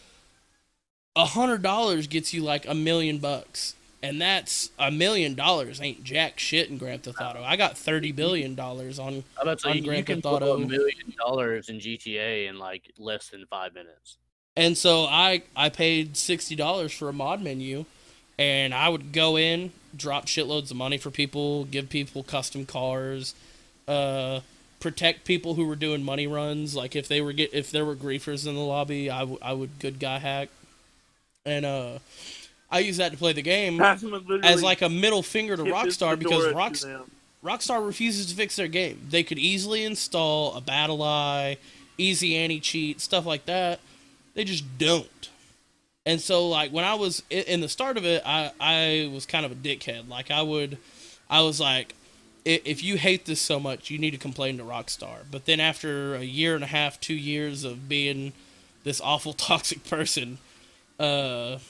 $100 gets you like $1 million. And that's $1 million ain't jack shit in Grand Theft Auto. I got $30 billion on Grand Theft Auto. $1 million in GTA in like less than 5 minutes. And so I paid $60 for a mod menu, and I would go in, drop shitloads of money for people, give people custom cars, protect people who were doing money runs. Like if there were griefers in the lobby, I would good guy hack, and I use that to play the game as like a middle finger to Rockstar, because Rockstar refuses to fix their game. They could easily install a battle eye, easy anti-cheat, stuff like that. They just don't. And so like when I was in the start of it, I was kind of a dickhead. Like I was like, if you hate this so much, you need to complain to Rockstar. But then after a year and a half, 2 years of being this awful toxic person, Rockstar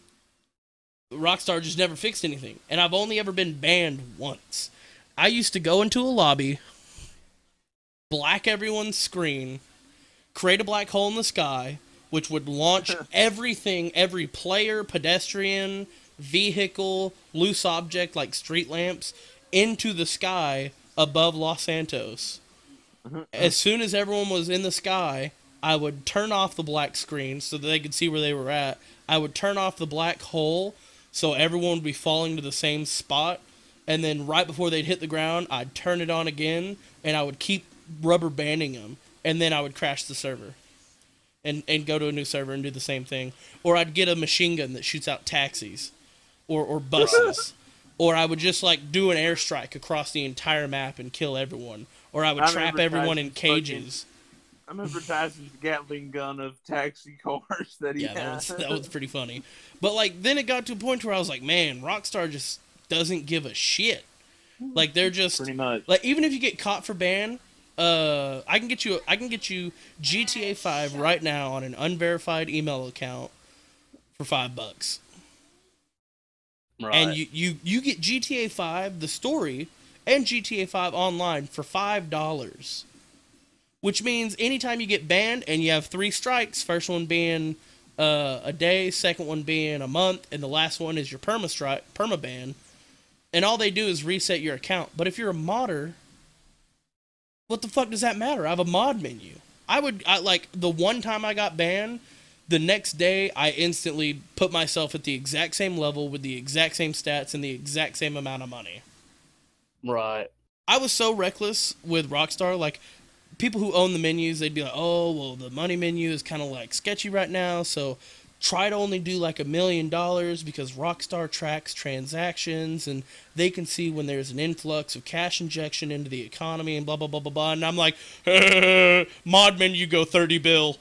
just never fixed anything. And I've only ever been banned once. I used to go into a lobby, black everyone's screen, create a black hole in the sky, which would launch everything, every player, pedestrian, vehicle, loose object like street lamps, into the sky above Los Santos. As soon as everyone was in the sky, I would turn off the black screen so that they could see where they were at. I would turn off the black hole so everyone would be falling to the same spot. And then right before they'd hit the ground, I'd turn it on again, and I would keep rubber banding them. And then I would crash the server and go to a new server and do the same thing. Or I'd get a machine gun that shoots out taxis or buses. or I would just like do an airstrike across the entire map and kill everyone, or I would trap everyone in cages. I remember Tyson's Gatling gun of taxi cars that he had. That was pretty funny. But like then it got to a point where I was like, man, Rockstar just doesn't give a shit. Like they're just pretty much like, even if you get caught for ban, I can get you GTA 5 right now on an unverified email account for $5. Right. And you get GTA 5 the story and GTA 5 online for $5. Which means anytime you get banned and you have 3 strikes, first one being a day, second one being a month, and the last one is your perma-ban, and all they do is reset your account. But if you're a modder, what the fuck does that matter? I have a mod menu. Like, the one time I got banned, the next day I instantly put myself at the exact same level with the exact same stats and the exact same amount of money. Right. I was so reckless with Rockstar, like, people who own the menus, they'd be like, oh, well, the money menu is kind of like sketchy right now, so try to only do like $1 million because Rockstar tracks transactions and they can see when there's an influx of cash injection into the economy and blah, blah, blah, blah, blah. And I'm like, mod menu go 30 bill.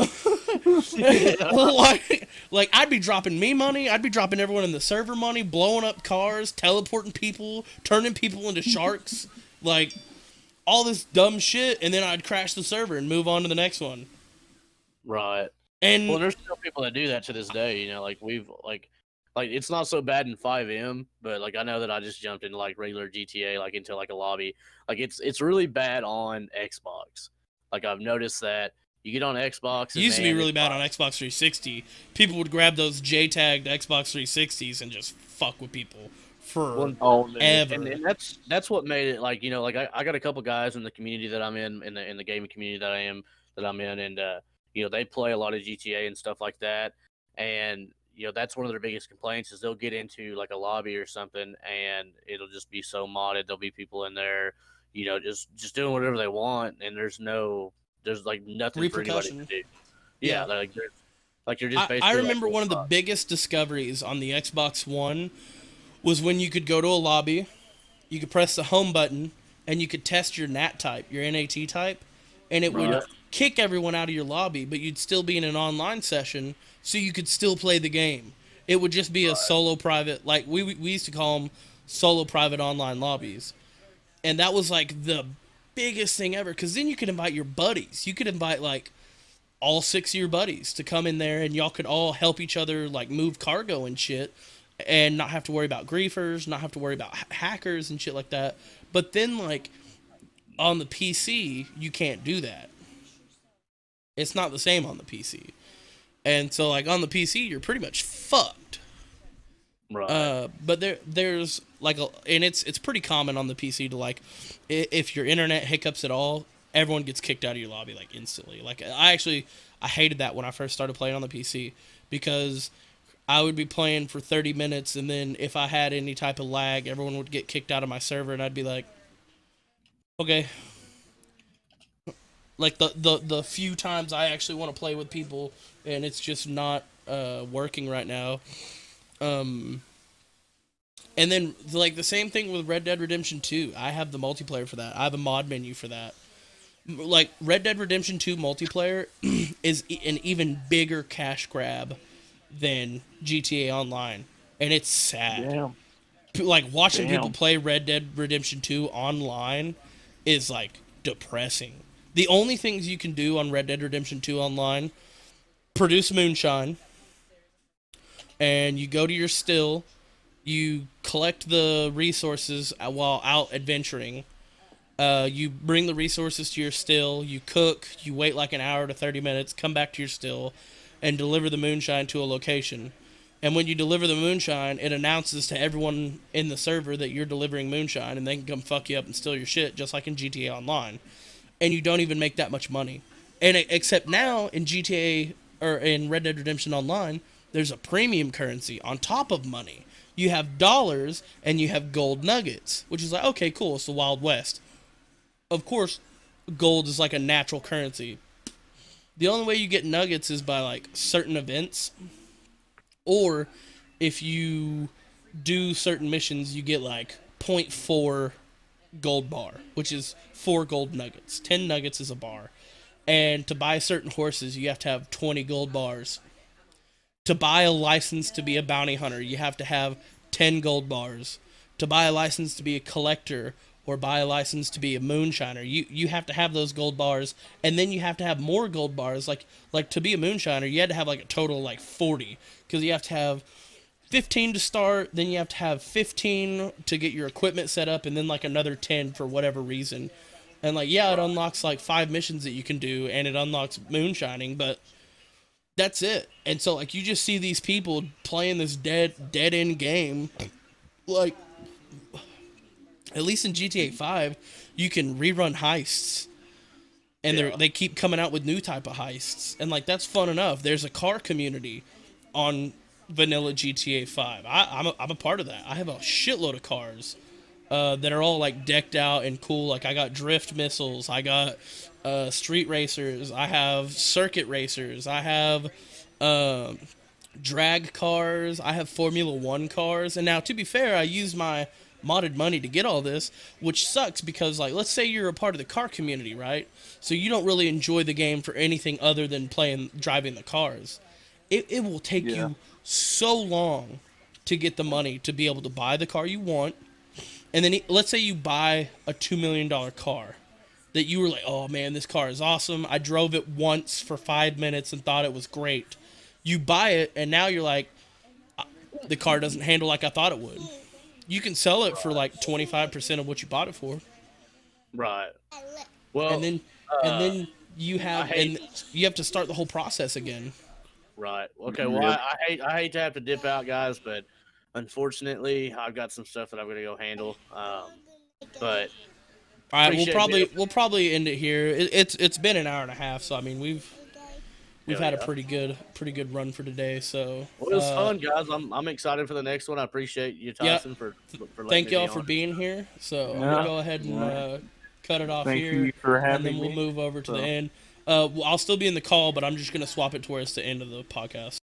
like, I'd be dropping me money. I'd be dropping everyone in the server money, blowing up cars, teleporting people, turning people into sharks. Like, all this dumb shit, and then I'd crash the server and move on to the next one. Right. And well, there's still people that do that to this day. You know, like we've like it's not so bad in 5M, but like I know that I just jumped into like regular GTA, like into like a lobby. Like it's really bad on Xbox. Like I've noticed that you get on Xbox. It used to be really bad on Xbox 360. People would grab those J-tagged Xbox 360s and just fuck with people forever. And that's what made it, like, you know, like I got a couple guys in the community that I'm in the gaming community that I'm in, and you know, they play a lot of GTA and stuff like that, and you know, that's one of their biggest complaints is they'll get into like a lobby or something and it'll just be so modded. There'll be people in there, you know, just doing whatever they want, and there's like nothing for anybody to do. Yeah, like you're just basically. I remember one of the biggest discoveries on the Xbox One was when you could go to a lobby, you could press the home button, and you could test your NAT type, your NAT type, and it would kick everyone out of your lobby, but you'd still be in an online session, so you could still play the game. It would just be a solo private, like we used to call them solo private online lobbies. And that was like the biggest thing ever, because then you could invite your buddies. You could invite like all 6 of your buddies to come in there, and y'all could all help each other like move cargo and shit, and not have to worry about griefers, not have to worry about hackers and shit like that. But then like on the PC, you can't do that. It's not the same on the PC. And so like on the PC, you're pretty much fucked. Right. But there's like and it's pretty common on the PC to like, if your internet hiccups at all, everyone gets kicked out of your lobby like instantly. Like I hated that when I first started playing on the PC, because I would be playing for 30 minutes, and then if I had any type of lag, everyone would get kicked out of my server, and I'd be like, okay. Like the few times I actually want to play with people, and it's just not working right now. And then like the same thing with Red Dead Redemption 2. I have the multiplayer for that. I have a mod menu for that. Like Red Dead Redemption 2 multiplayer is an even bigger cash grab than GTA Online, and it's sad. Damn. Like watching people play Red Dead Redemption 2 online is like depressing. The only things you can do on Red Dead Redemption 2 online: produce moonshine, and you go to your still, you collect the resources while out adventuring. You bring the resources to your still, you cook, you wait like an hour to 30 minutes, come back to your still, and deliver the moonshine to a location. And when you deliver the moonshine, it announces to everyone in the server that you're delivering moonshine, and they can come fuck you up and steal your shit, just like in GTA Online. And you don't even make that much money. And except now in GTA or in Red Dead Redemption Online, there's a premium currency on top of money. You have dollars and you have gold nuggets, which is like, okay, cool, it's the Wild West. Of course, gold is like a natural currency. The only way you get nuggets is by like certain events, or if you do certain missions, you get like 0.4 gold bar, which is 4 gold nuggets. 10 nuggets is a bar. And to buy certain horses, you have to have 20 gold bars. To buy a license to be a bounty hunter, you have to have 10 gold bars. To buy a license to be a collector or buy a license to be a moonshiner, you have to have those gold bars, and then you have to have more gold bars. Like to be a moonshiner, you had to have like a total of like 40, because you have to have 15 to start, then you have to have 15 to get your equipment set up, and then like another 10 for whatever reason. And like, yeah, it unlocks like 5 missions that you can do, and it unlocks moonshining, but that's it. And so like, you just see these people playing this dead end game. Like, at least in GTA 5, you can rerun heists, and they keep coming out with new type of heists, and like, that's fun enough. There's a car community on vanilla GTA 5. I'm a part of that. I have a shitload of cars that are all like decked out and cool. Like, I got drift missiles, I got street racers, I have circuit racers, I have drag cars, I have Formula 1 cars. And now, to be fair, I use my modded money to get all this, which sucks because, like, let's say you're a part of the car community, right? So you don't really enjoy the game for anything other than driving the cars. It will take you so long to get the money to be able to buy the car you want. And then let's say you buy a $2 million car that you were like, oh man, this car is awesome. I drove it once for 5 minutes and thought it was great. You buy it, and now you're like, the car doesn't handle like I thought it would. You can sell it for like 25% of what you bought it for. Right. Well, and then you have to start the whole process again. Right. Okay. Well, I hate to have to dip out, guys, but unfortunately, I've got some stuff that I'm gonna go handle. But all right, we'll probably end it here. It's been an hour and a half, so I mean we've had a pretty good run for today. So it was fun, guys. I'm excited for the next one. I appreciate you, Tyson, for thank y'all for being here. So I'm gonna go ahead and cut it off here, you for having and then we'll move over to the end. I'll still be in the call, but I'm just gonna swap it to where it's the end of the podcast.